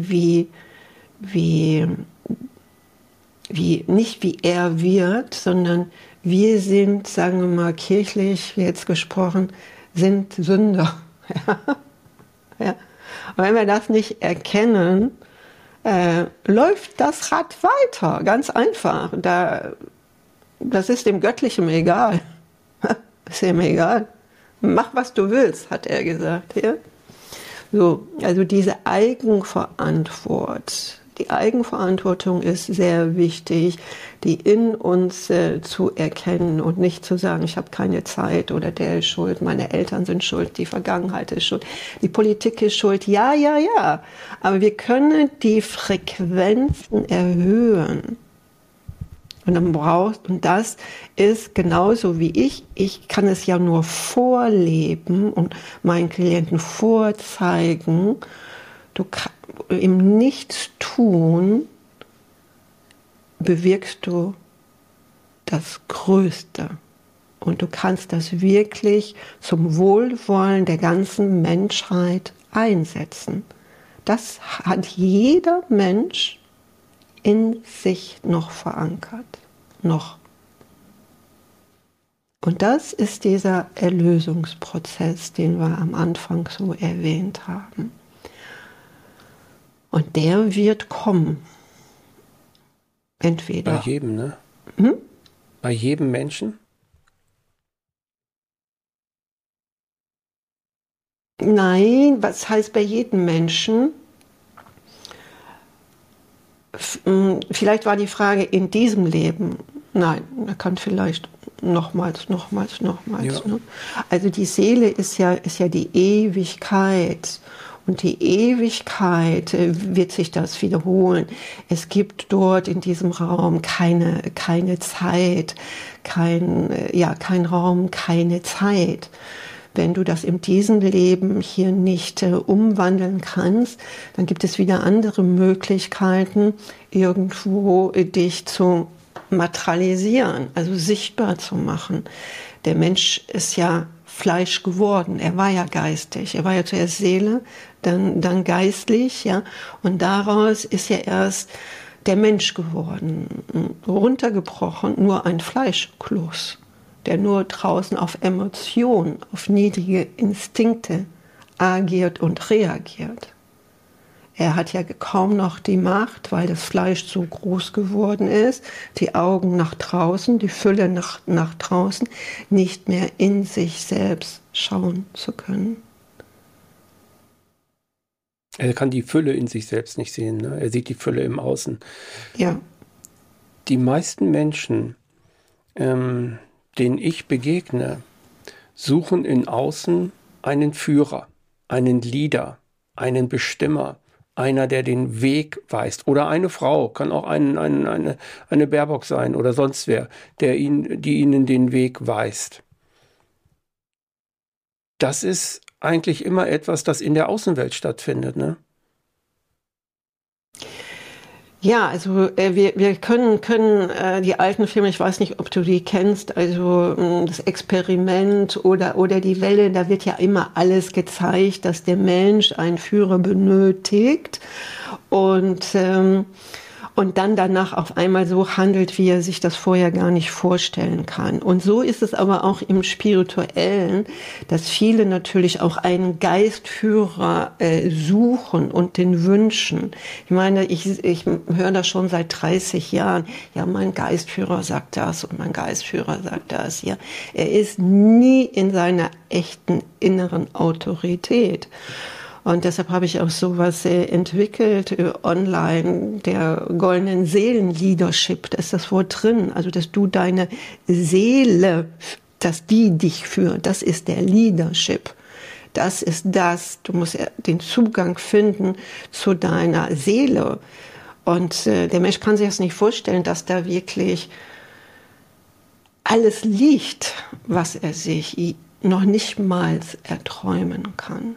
Speaker 3: nicht wie er wird, sondern wir sind, sagen wir mal kirchlich jetzt gesprochen, sind Sünder. Ja. Und wenn wir das nicht erkennen, läuft das Rad weiter, ganz einfach. Das ist dem Göttlichen egal. Ist ihm egal. Mach, was du willst, hat er gesagt. Ja? So, also diese die Eigenverantwortung ist sehr wichtig, die in uns zu erkennen und nicht zu sagen, ich habe keine Zeit oder der ist schuld, meine Eltern sind schuld, die Vergangenheit ist schuld, die Politik ist schuld. Ja, ja, ja. Aber wir können die Frequenzen erhöhen. Und das ist genauso wie ich kann es ja nur vorleben und meinen Klienten vorzeigen. Im Nichtstun bewirkst du das Größte. Und du kannst das wirklich zum Wohlwollen der ganzen Menschheit einsetzen. Das hat jeder Mensch in sich noch verankert. Noch. Und das ist dieser Erlösungsprozess, den wir am Anfang so erwähnt haben. Und der wird kommen. Entweder.
Speaker 2: Bei jedem, ne? Bei jedem Menschen?
Speaker 3: Nein, was heißt bei jedem Menschen? Vielleicht war die Frage in diesem Leben. Nein, er kann vielleicht nochmals. Ja. Ne? Also die Seele ist ja die Ewigkeit. Und die Ewigkeit wird sich das wiederholen. Es gibt dort in diesem Raum keine Zeit, kein Raum, keine Zeit. Wenn du das in diesem Leben hier nicht umwandeln kannst, dann gibt es wieder andere Möglichkeiten, irgendwo dich zu materialisieren, also sichtbar zu machen. Der Mensch ist ja Fleisch geworden. Er war ja geistig. Er war ja zuerst Seele, dann geistlich, ja. Und daraus ist ja erst der Mensch geworden. Runtergebrochen, nur ein Fleischkloß, der nur draußen auf Emotionen, auf niedrige Instinkte agiert und reagiert. Er hat ja kaum noch die Macht, weil das Fleisch so groß geworden ist, die Augen nach draußen, die Fülle nach draußen, nicht mehr in sich selbst schauen zu können.
Speaker 2: Er kann die Fülle in sich selbst nicht sehen, ne? Er sieht die Fülle im Außen.
Speaker 3: Ja.
Speaker 2: Die meisten Menschen, denen ich begegne, suchen in Außen einen Führer, einen Leader, einen Bestimmer, einer, der den Weg weist. Oder eine Frau, kann auch eine Baerbock sein oder sonst wer, die ihnen den Weg weist. Das ist eigentlich immer etwas, das in der Außenwelt stattfindet, ne?
Speaker 3: Ja, also wir können die alten Filme, ich weiß nicht, ob du die kennst, also das Experiment oder die Welle, da wird ja immer alles gezeigt, dass der Mensch einen Führer benötigt und dann danach auf einmal so handelt, wie er sich das vorher gar nicht vorstellen kann. Und so ist es aber auch im Spirituellen, dass viele natürlich auch einen Geistführer suchen und den wünschen. Ich meine, ich höre das schon seit 30 Jahren. Ja, mein Geistführer sagt das und mein Geistführer sagt das. Ja, er ist nie in seiner echten inneren Autorität. Und deshalb habe ich auch sowas entwickelt, online, der goldenen Seelen-Leadership, da ist das Wort drin, also dass du deine Seele, dass die dich führt, das ist der Leadership. Das ist das, du musst den Zugang finden zu deiner Seele. Und der Mensch kann sich das nicht vorstellen, dass da wirklich alles liegt, was er sich noch nicht mal erträumen kann.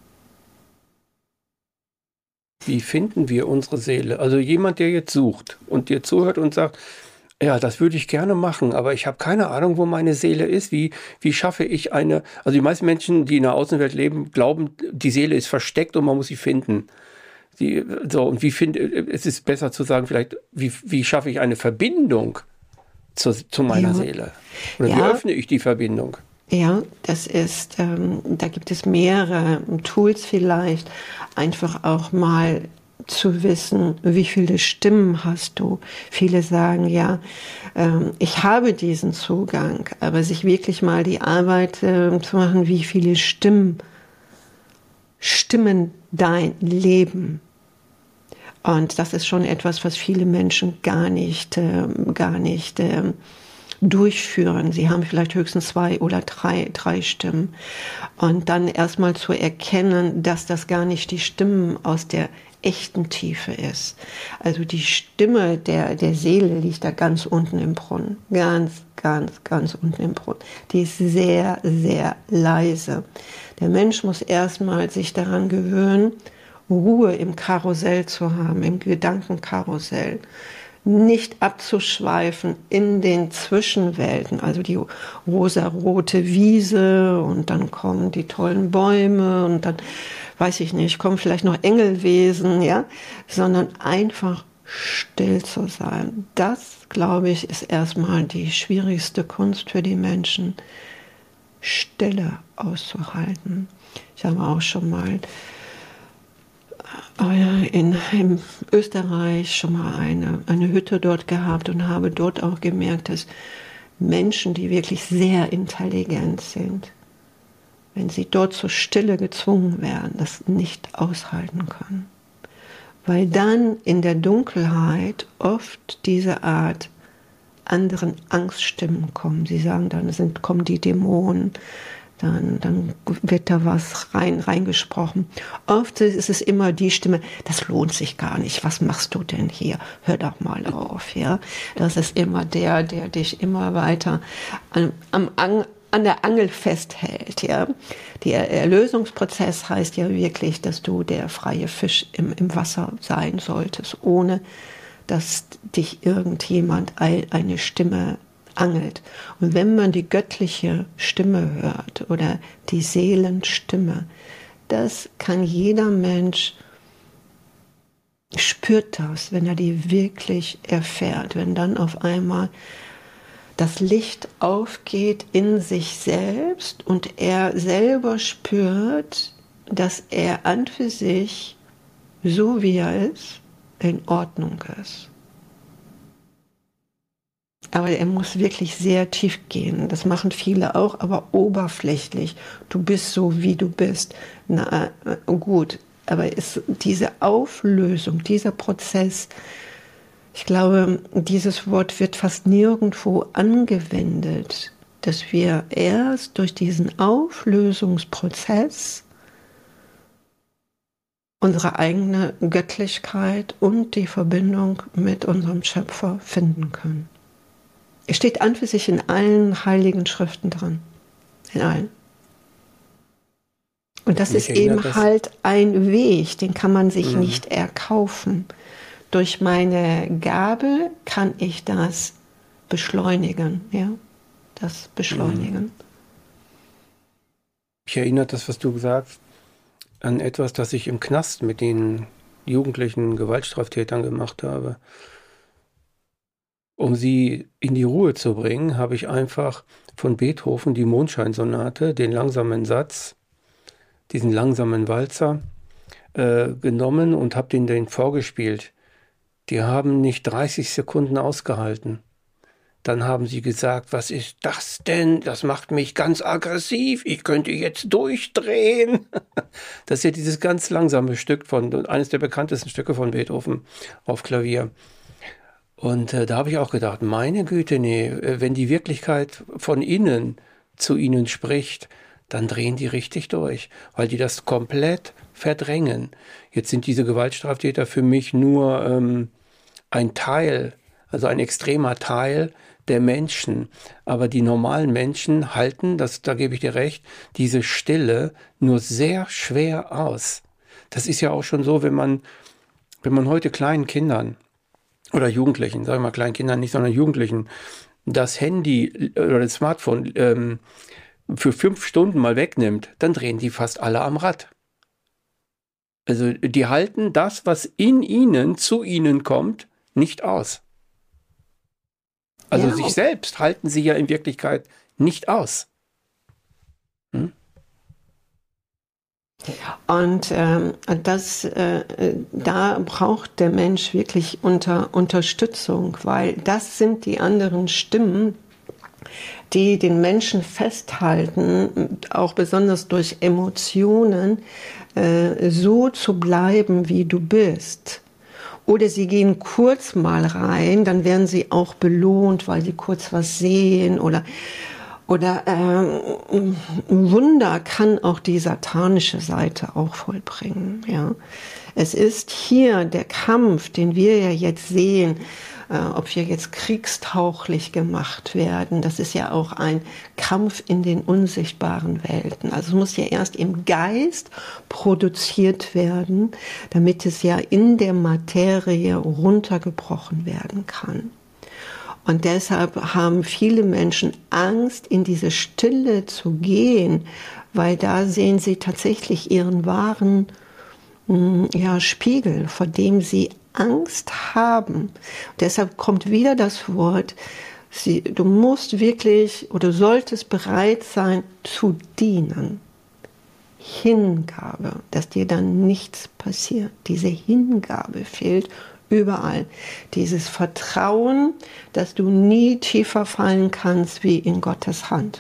Speaker 2: Wie finden wir unsere Seele? Also jemand, der jetzt sucht und dir zuhört und sagt, ja, das würde ich gerne machen, aber ich habe keine Ahnung, wo meine Seele ist. Wie schaffe ich also die meisten Menschen, die in der Außenwelt leben, glauben, die Seele ist versteckt und man muss sie finden. Und es ist besser zu sagen, vielleicht, wie schaffe ich eine Verbindung zu meiner Seele? Oder wie öffne ich die Verbindung?
Speaker 3: Ja, das ist, da gibt es mehrere Tools vielleicht, einfach auch mal zu wissen, wie viele Stimmen hast du. Viele sagen, ja, ich habe diesen Zugang, aber sich wirklich mal die Arbeit zu machen, wie viele stimmen dein Leben. Und das ist schon etwas, was viele Menschen gar nicht durchführen. Sie haben vielleicht höchstens 2 oder 3 Stimmen. Und dann erstmal zu erkennen, dass das gar nicht die Stimmen aus der echten Tiefe ist. Also die Stimme der Seele liegt da ganz unten im Brunnen. Ganz unten im Brunnen. Die ist sehr, sehr leise. Der Mensch muss erstmal sich daran gewöhnen, Ruhe im Karussell zu haben, im Gedankenkarussell. Nicht abzuschweifen in den Zwischenwelten, also die rosarote Wiese und dann kommen die tollen Bäume und dann, weiß ich nicht, kommen vielleicht noch Engelwesen, ja, sondern einfach still zu sein. Das, glaube ich, ist erstmal die schwierigste Kunst für die Menschen, Stille auszuhalten. Ich habe auch schon mal in Österreich schon mal eine Hütte dort gehabt und habe dort auch gemerkt, dass Menschen, die wirklich sehr intelligent sind, wenn sie dort zur Stille gezwungen werden, das nicht aushalten können. Weil dann in der Dunkelheit oft diese Art anderen Angststimmen kommen. Sie sagen dann, kommen die Dämonen, dann wird da was reingesprochen. Oft ist es immer die Stimme, das lohnt sich gar nicht, was machst du denn hier? Hör doch mal auf, ja. Das ist immer der dich immer weiter an der Angel festhält, ja. Der Erlösungsprozess heißt ja wirklich, dass du der freie Fisch im Wasser sein solltest, ohne dass dich irgendjemand eine Stimme angelt. Und wenn man die göttliche Stimme hört oder die Seelenstimme, das kann jeder Mensch, spürt das, wenn er die wirklich erfährt, wenn dann auf einmal das Licht aufgeht in sich selbst und er selber spürt, dass er an für sich, so wie er ist, in Ordnung ist. Aber er muss wirklich sehr tief gehen. Das machen viele auch, aber oberflächlich. Du bist so, wie du bist. Na gut, aber diese Auflösung, dieser Prozess, ich glaube, dieses Wort wird fast nirgendwo angewendet, dass wir erst durch diesen Auflösungsprozess unsere eigene Göttlichkeit und die Verbindung mit unserem Schöpfer finden können. Es steht an für sich in allen heiligen Schriften drin. In allen. Und das ist eben halt ein Weg, den kann man sich nicht erkaufen. Durch meine Gabe kann ich das beschleunigen, ja, das beschleunigen.
Speaker 2: Mich erinnert das, was du gesagt, an etwas, das ich im Knast mit den jugendlichen Gewaltstraftätern gemacht habe. Um sie in die Ruhe zu bringen, habe ich einfach von Beethoven die Mondscheinsonate, den langsamen Satz, diesen langsamen Walzer, genommen und habe den vorgespielt. Die haben nicht 30 Sekunden ausgehalten. Dann haben sie gesagt, was ist das denn? Das macht mich ganz aggressiv. Ich könnte jetzt durchdrehen. Das ist ja dieses ganz langsame Stück eines der bekanntesten Stücke von Beethoven auf Klavier. Und da habe ich auch gedacht, meine Güte, nee, wenn die Wirklichkeit von innen zu ihnen spricht, dann drehen die richtig durch, weil die das komplett verdrängen. Jetzt sind diese Gewaltstraftäter für mich nur ein Teil, also ein extremer Teil der Menschen. Aber die normalen Menschen halten, da gebe ich dir recht, diese Stille nur sehr schwer aus. Das ist ja auch schon so, wenn man heute kleinen Kindern oder Jugendlichen, sagen wir mal kleinen Kindern nicht, sondern Jugendlichen, das Handy oder das Smartphone für 5 Stunden mal wegnimmt, dann drehen die fast alle am Rad. Also die halten das, was in ihnen, zu ihnen kommt, nicht aus. Also sich selbst halten sie ja in Wirklichkeit nicht aus.
Speaker 3: Und da braucht der Mensch wirklich Unterstützung, weil das sind die anderen Stimmen, die den Menschen festhalten, auch besonders durch Emotionen, so zu bleiben, wie du bist. Oder sie gehen kurz mal rein, dann werden sie auch belohnt, weil sie kurz was sehen. Oder Wunder kann auch die satanische Seite auch vollbringen. Ja. Es ist hier der Kampf, den wir ja jetzt sehen, ob wir jetzt kriegstauchlich gemacht werden. Das ist ja auch ein Kampf in den unsichtbaren Welten. Also es muss ja erst im Geist produziert werden, damit es ja in der Materie runtergebrochen werden kann. Und deshalb haben viele Menschen Angst, in diese Stille zu gehen, weil da sehen sie tatsächlich ihren wahren Spiegel, vor dem sie Angst haben. Und deshalb kommt wieder das Wort, du musst wirklich oder solltest bereit sein zu dienen. Hingabe, dass dir dann nichts passiert. Diese Hingabe fehlt überall. Dieses Vertrauen, dass du nie tiefer fallen kannst wie in Gottes Hand.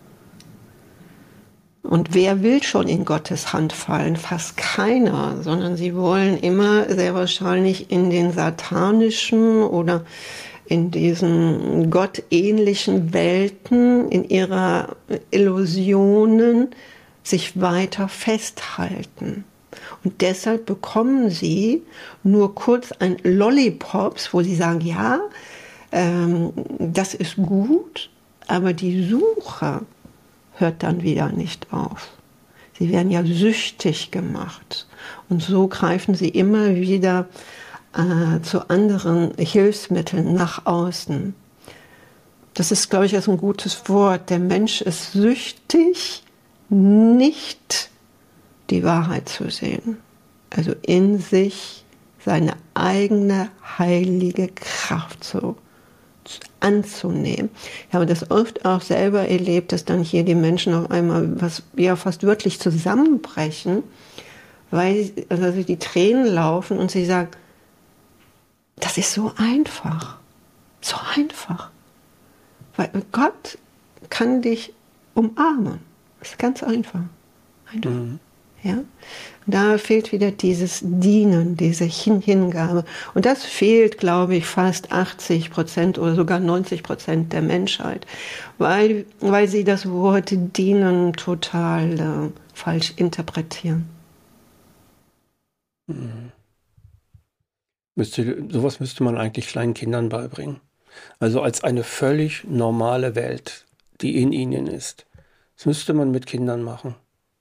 Speaker 3: Und wer will schon in Gottes Hand fallen? Fast keiner, sondern sie wollen immer sehr wahrscheinlich in den satanischen oder in diesen gottähnlichen Welten, in ihrer Illusionen sich weiter festhalten. Und deshalb bekommen sie nur kurz ein Lollipops, wo sie sagen, ja, das ist gut, aber die Suche hört dann wieder nicht auf. Sie werden ja süchtig gemacht. Und so greifen sie immer wieder zu anderen Hilfsmitteln nach außen. Das ist, glaube ich, ein gutes Wort. Der Mensch ist süchtig, nicht die Wahrheit zu sehen. Also in sich seine eigene heilige Kraft anzunehmen. Ich habe das oft auch selber erlebt, dass dann hier die Menschen auf einmal fast wirklich zusammenbrechen, weil also die Tränen laufen und sie sagen, das ist so einfach. So einfach. Weil Gott kann dich umarmen. Das ist ganz einfach. Einfach. Mhm. Ja? Da fehlt wieder dieses Dienen, diese Hingabe. Und das fehlt, glaube ich, fast 80% oder sogar 90% der Menschheit, weil sie das Wort dienen total falsch interpretieren.
Speaker 2: Sowas müsste man eigentlich kleinen Kindern beibringen. Also als eine völlig normale Welt, die in ihnen ist. Das müsste man mit Kindern machen.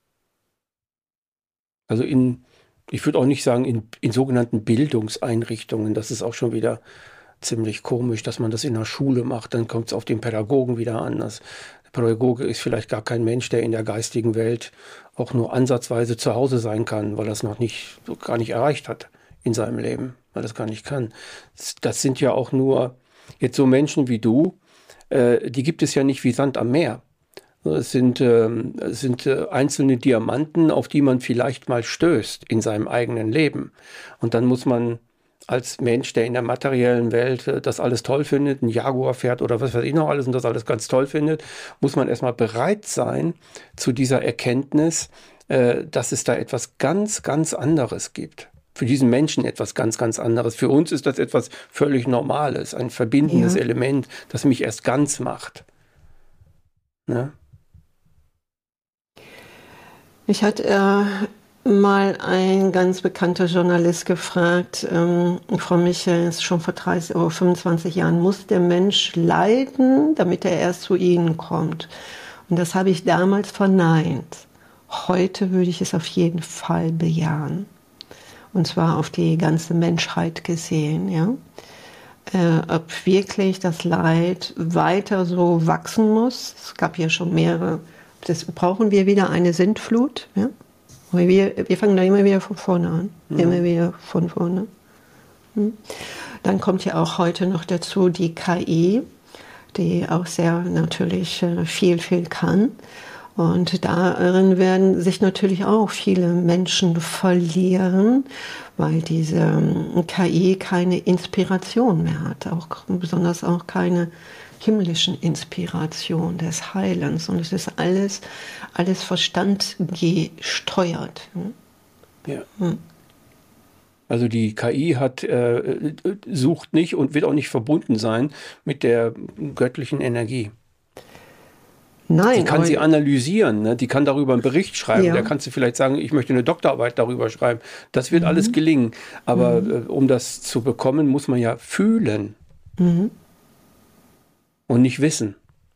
Speaker 2: Also ich würde auch nicht sagen in sogenannten Bildungseinrichtungen. Das ist auch schon wieder ziemlich komisch, dass man das in der Schule macht. Dann kommt es auf den Pädagogen wieder an. Der Pädagoge ist vielleicht gar kein Mensch, der in der geistigen Welt auch nur ansatzweise zu Hause sein kann, weil er es gar nicht erreicht hat in seinem Leben, weil er es gar nicht kann. Das sind ja auch nur jetzt so Menschen wie du, die gibt es ja nicht wie Sand am Meer. Es sind einzelne Diamanten, auf die man vielleicht mal stößt in seinem eigenen Leben. Und dann muss man als Mensch, der in der materiellen Welt das alles toll findet, einen Jaguar fährt oder was weiß ich noch alles und das alles ganz toll findet, muss man erstmal bereit sein zu dieser Erkenntnis, dass es da etwas ganz, ganz anderes gibt. Für diesen Menschen etwas ganz, ganz anderes. Für uns ist das etwas völlig Normales, ein verbindendes Element, das mich erst ganz macht. Ne?
Speaker 3: Ich hatte mal ein ganz bekannter Journalist gefragt, Frau Michel, ist schon vor 30 oder 25 Jahren, muss der Mensch leiden, damit er erst zu Ihnen kommt? Und das habe ich damals verneint. Heute würde ich es auf jeden Fall bejahen. Und zwar auf die ganze Menschheit gesehen, ja. Ob wirklich das Leid weiter so wachsen muss. Es gab ja schon mehrere. Brauchen wir wieder eine Sintflut, ja? Wir fangen da immer wieder von vorne an. Immer wieder von vorne. Dann kommt ja auch heute noch dazu die KI, die auch sehr natürlich viel kann. Und darin werden sich natürlich auch viele Menschen verlieren, weil diese KI keine Inspiration mehr hat, besonders auch keine himmlischen Inspiration des Heilens. Und es ist alles Verstand gesteuert.
Speaker 2: Ja. Also die KI sucht nicht und wird auch nicht verbunden sein mit der göttlichen Energie.
Speaker 3: Nein,
Speaker 2: sie analysieren, ne? Die kann darüber einen Bericht schreiben. Ja. Da kannst du vielleicht sagen, ich möchte eine Doktorarbeit darüber schreiben. Das wird alles gelingen. Aber um das zu bekommen, muss man ja fühlen und nicht wissen.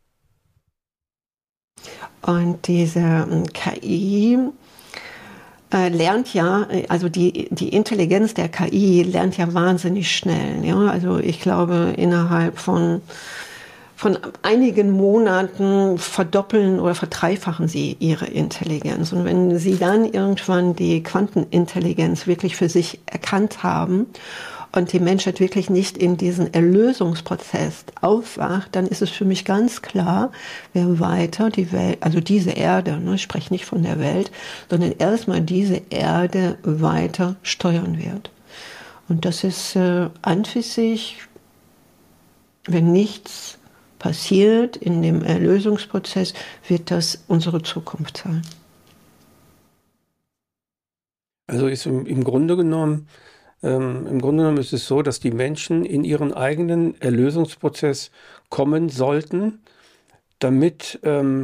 Speaker 3: Und diese KI lernt ja, also die Intelligenz der KI lernt ja wahnsinnig schnell. Ja? Also ich glaube, innerhalb von einigen Monaten verdoppeln oder verdreifachen sie ihre Intelligenz. Und wenn sie dann irgendwann die Quantenintelligenz wirklich für sich erkannt haben und die Menschheit wirklich nicht in diesen Erlösungsprozess aufwacht, dann ist es für mich ganz klar, wer weiter die Welt, also diese Erde, ich spreche nicht von der Welt, sondern erstmal diese Erde weiter steuern wird. Und das ist an für sich, wenn nichts passiert in dem Erlösungsprozess, wird das unsere Zukunft sein.
Speaker 2: Also ist im Grunde genommen ist es so, dass die Menschen in ihren eigenen Erlösungsprozess kommen sollten, damit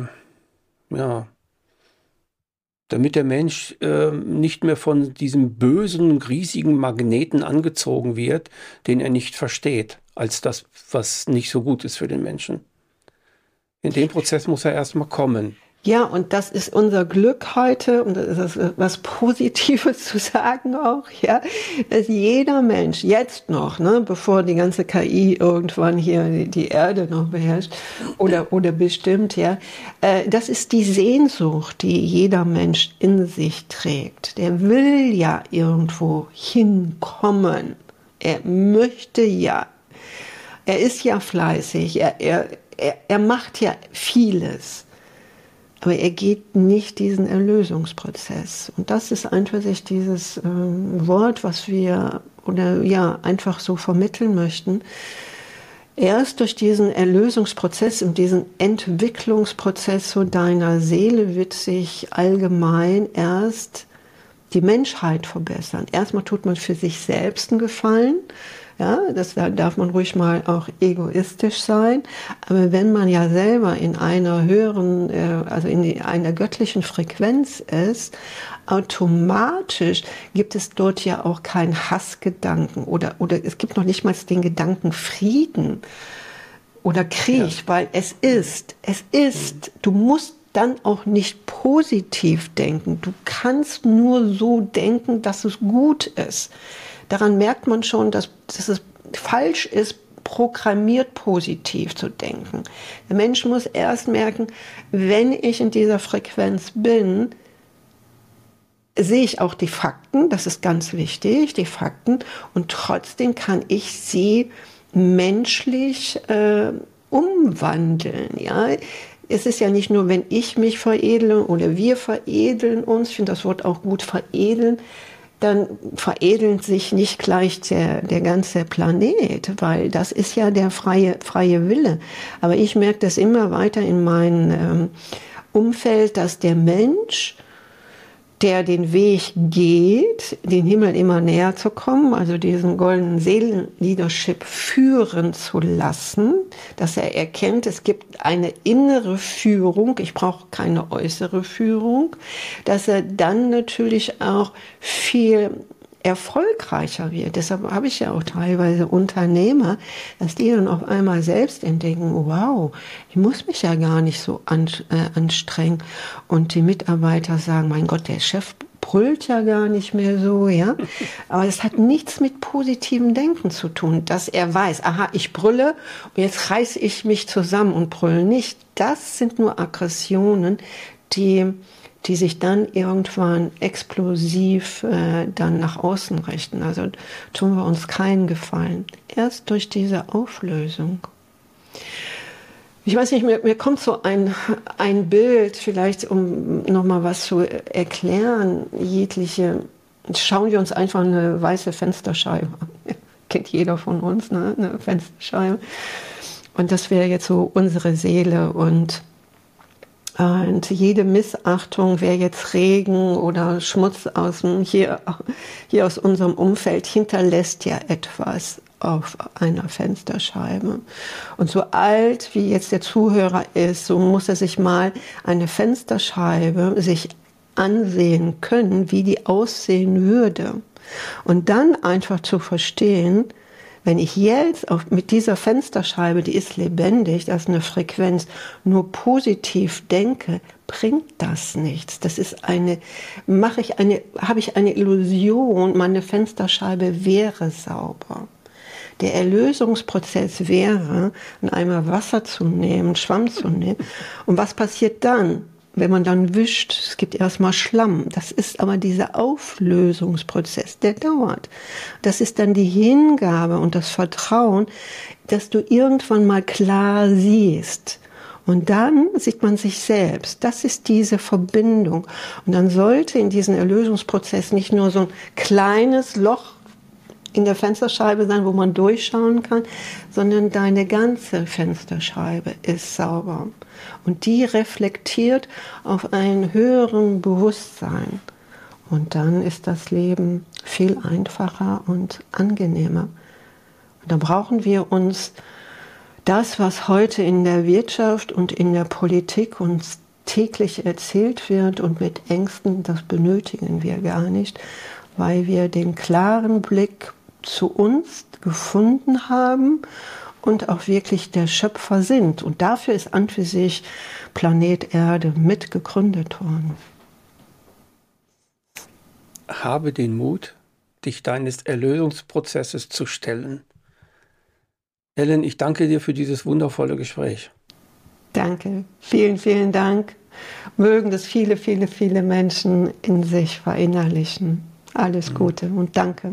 Speaker 2: der Mensch nicht mehr von diesem bösen, riesigen Magneten angezogen wird, den er nicht versteht, als das, was nicht so gut ist für den Menschen. In dem Prozess muss er erstmal kommen.
Speaker 3: Ja, und das ist unser Glück heute, und das ist was Positives zu sagen auch, ja, dass jeder Mensch jetzt noch, bevor die ganze KI irgendwann hier die Erde noch beherrscht oder bestimmt, ja, das ist die Sehnsucht, die jeder Mensch in sich trägt. Der will ja irgendwo hinkommen. Er möchte ja. Er ist ja fleißig. Er macht ja vieles. Aber er geht nicht diesen Erlösungsprozess. Und das ist einfach dieses Wort, was wir einfach so vermitteln möchten. Erst durch diesen Erlösungsprozess und diesen Entwicklungsprozess so deiner Seele wird sich allgemein erst die Menschheit verbessern. Erstmal tut man für sich selbst einen Gefallen. Ja, da darf man ruhig mal auch egoistisch sein. Aber wenn man ja selber in einer höheren, also in einer göttlichen Frequenz ist, automatisch gibt es dort ja auch keinen Hassgedanken oder es gibt noch nicht mal den Gedanken Frieden oder Krieg, weil es ist. Du musst dann auch nicht positiv denken. Du kannst nur so denken, dass es gut ist. Daran merkt man schon, dass es falsch ist, programmiert positiv zu denken. Der Mensch muss erst merken, wenn ich in dieser Frequenz bin, sehe ich auch die Fakten, das ist ganz wichtig, die Fakten, und trotzdem kann ich sie menschlich umwandeln. Ja? Es ist ja nicht nur, wenn ich mich veredle oder wir veredeln uns, ich finde das Wort auch gut, veredeln, dann veredelt sich nicht gleich der ganze Planet, weil das ist ja der freie Wille. Aber ich merke das immer weiter in meinem Umfeld, dass der Mensch, der den Weg geht, den Himmel immer näher zu kommen, also diesen goldenen Seelenleadership führen zu lassen, dass er erkennt, es gibt eine innere Führung, ich brauche keine äußere Führung, dass er dann natürlich auch viel erfolgreicher wird. Deshalb habe ich ja auch teilweise Unternehmer, dass die dann auf einmal selbst entdecken, wow, ich muss mich ja gar nicht so anstrengen. Und die Mitarbeiter sagen, mein Gott, der Chef brüllt ja gar nicht mehr so, ja. Aber das hat nichts mit positivem Denken zu tun, dass er weiß, aha, ich brülle und jetzt reiße ich mich zusammen und brülle nicht. Das sind nur Aggressionen, die sich dann irgendwann explosiv dann nach außen richten. Also tun wir uns keinen Gefallen. Erst durch diese Auflösung. Ich weiß nicht, mir kommt so ein Bild, vielleicht um nochmal was zu erklären, schauen wir uns einfach eine weiße Fensterscheibe an. Kennt jeder von uns, ne? Eine Fensterscheibe. Und das wäre jetzt so unsere Seele und jede Missachtung, wer jetzt Regen oder Schmutz hier aus unserem Umfeld hinterlässt ja etwas auf einer Fensterscheibe. Und so alt wie jetzt der Zuhörer ist, so muss er sich mal eine Fensterscheibe sich ansehen können, wie die aussehen würde. Und dann einfach zu verstehen, wenn ich jetzt mit dieser Fensterscheibe, die ist lebendig, das ist eine Frequenz, nur positiv denke, bringt das nichts. Das ist habe ich eine Illusion, meine Fensterscheibe wäre sauber. Der Erlösungsprozess wäre, einen Eimer Wasser zu nehmen, einen Schwamm zu nehmen. Und was passiert dann? Wenn man dann wischt, es gibt erstmal Schlamm. Das ist aber dieser Auflösungsprozess, der dauert. Das ist dann die Hingabe und das Vertrauen, dass du irgendwann mal klar siehst. Und dann sieht man sich selbst. Das ist diese Verbindung. Und dann sollte in diesem Erlösungsprozess nicht nur so ein kleines Loch in der Fensterscheibe sein, wo man durchschauen kann, sondern deine ganze Fensterscheibe ist sauber. Und die reflektiert auf einen höheren Bewusstsein. Und dann ist das Leben viel einfacher und angenehmer. Und da brauchen wir uns das, was heute in der Wirtschaft und in der Politik uns täglich erzählt wird und mit Ängsten, das benötigen wir gar nicht, weil wir den klaren Blick zu uns gefunden haben und auch wirklich der Schöpfer sind. Und dafür ist an für sich Planet Erde mit gegründet worden.
Speaker 2: Habe den Mut, dich deines Erlösungsprozesses zu stellen. Ellen, ich danke dir für dieses wundervolle Gespräch.
Speaker 3: Danke. Vielen, vielen Dank. Mögen das viele, viele, viele Menschen in sich verinnerlichen. Alles Gute und danke.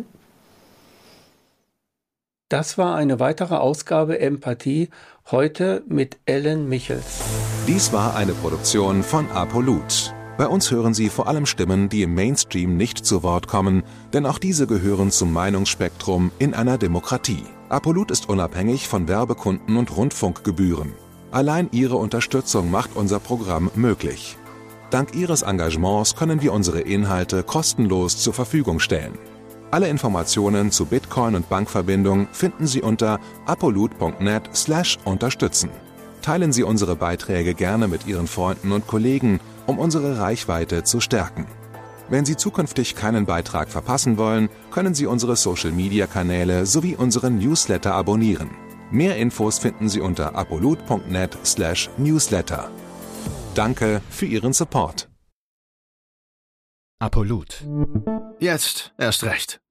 Speaker 2: Das war eine weitere Ausgabe Empathie, heute mit Ellen Michels.
Speaker 1: Dies war eine Produktion von Apolut. Bei uns hören Sie vor allem Stimmen, die im Mainstream nicht zu Wort kommen, denn auch diese gehören zum Meinungsspektrum in einer Demokratie. Apolut ist unabhängig von Werbekunden und Rundfunkgebühren. Allein Ihre Unterstützung macht unser Programm möglich. Dank Ihres Engagements können wir unsere Inhalte kostenlos zur Verfügung stellen. Alle Informationen zu Bitcoin und Bankverbindung finden Sie unter apolut.net/unterstützen. Teilen Sie unsere Beiträge gerne mit Ihren Freunden und Kollegen, um unsere Reichweite zu stärken. Wenn Sie zukünftig keinen Beitrag verpassen wollen, können Sie unsere Social-Media-Kanäle sowie unseren Newsletter abonnieren. Mehr Infos finden Sie unter apolut.net/newsletter. Danke für Ihren Support.
Speaker 4: Apolut. Jetzt erst recht.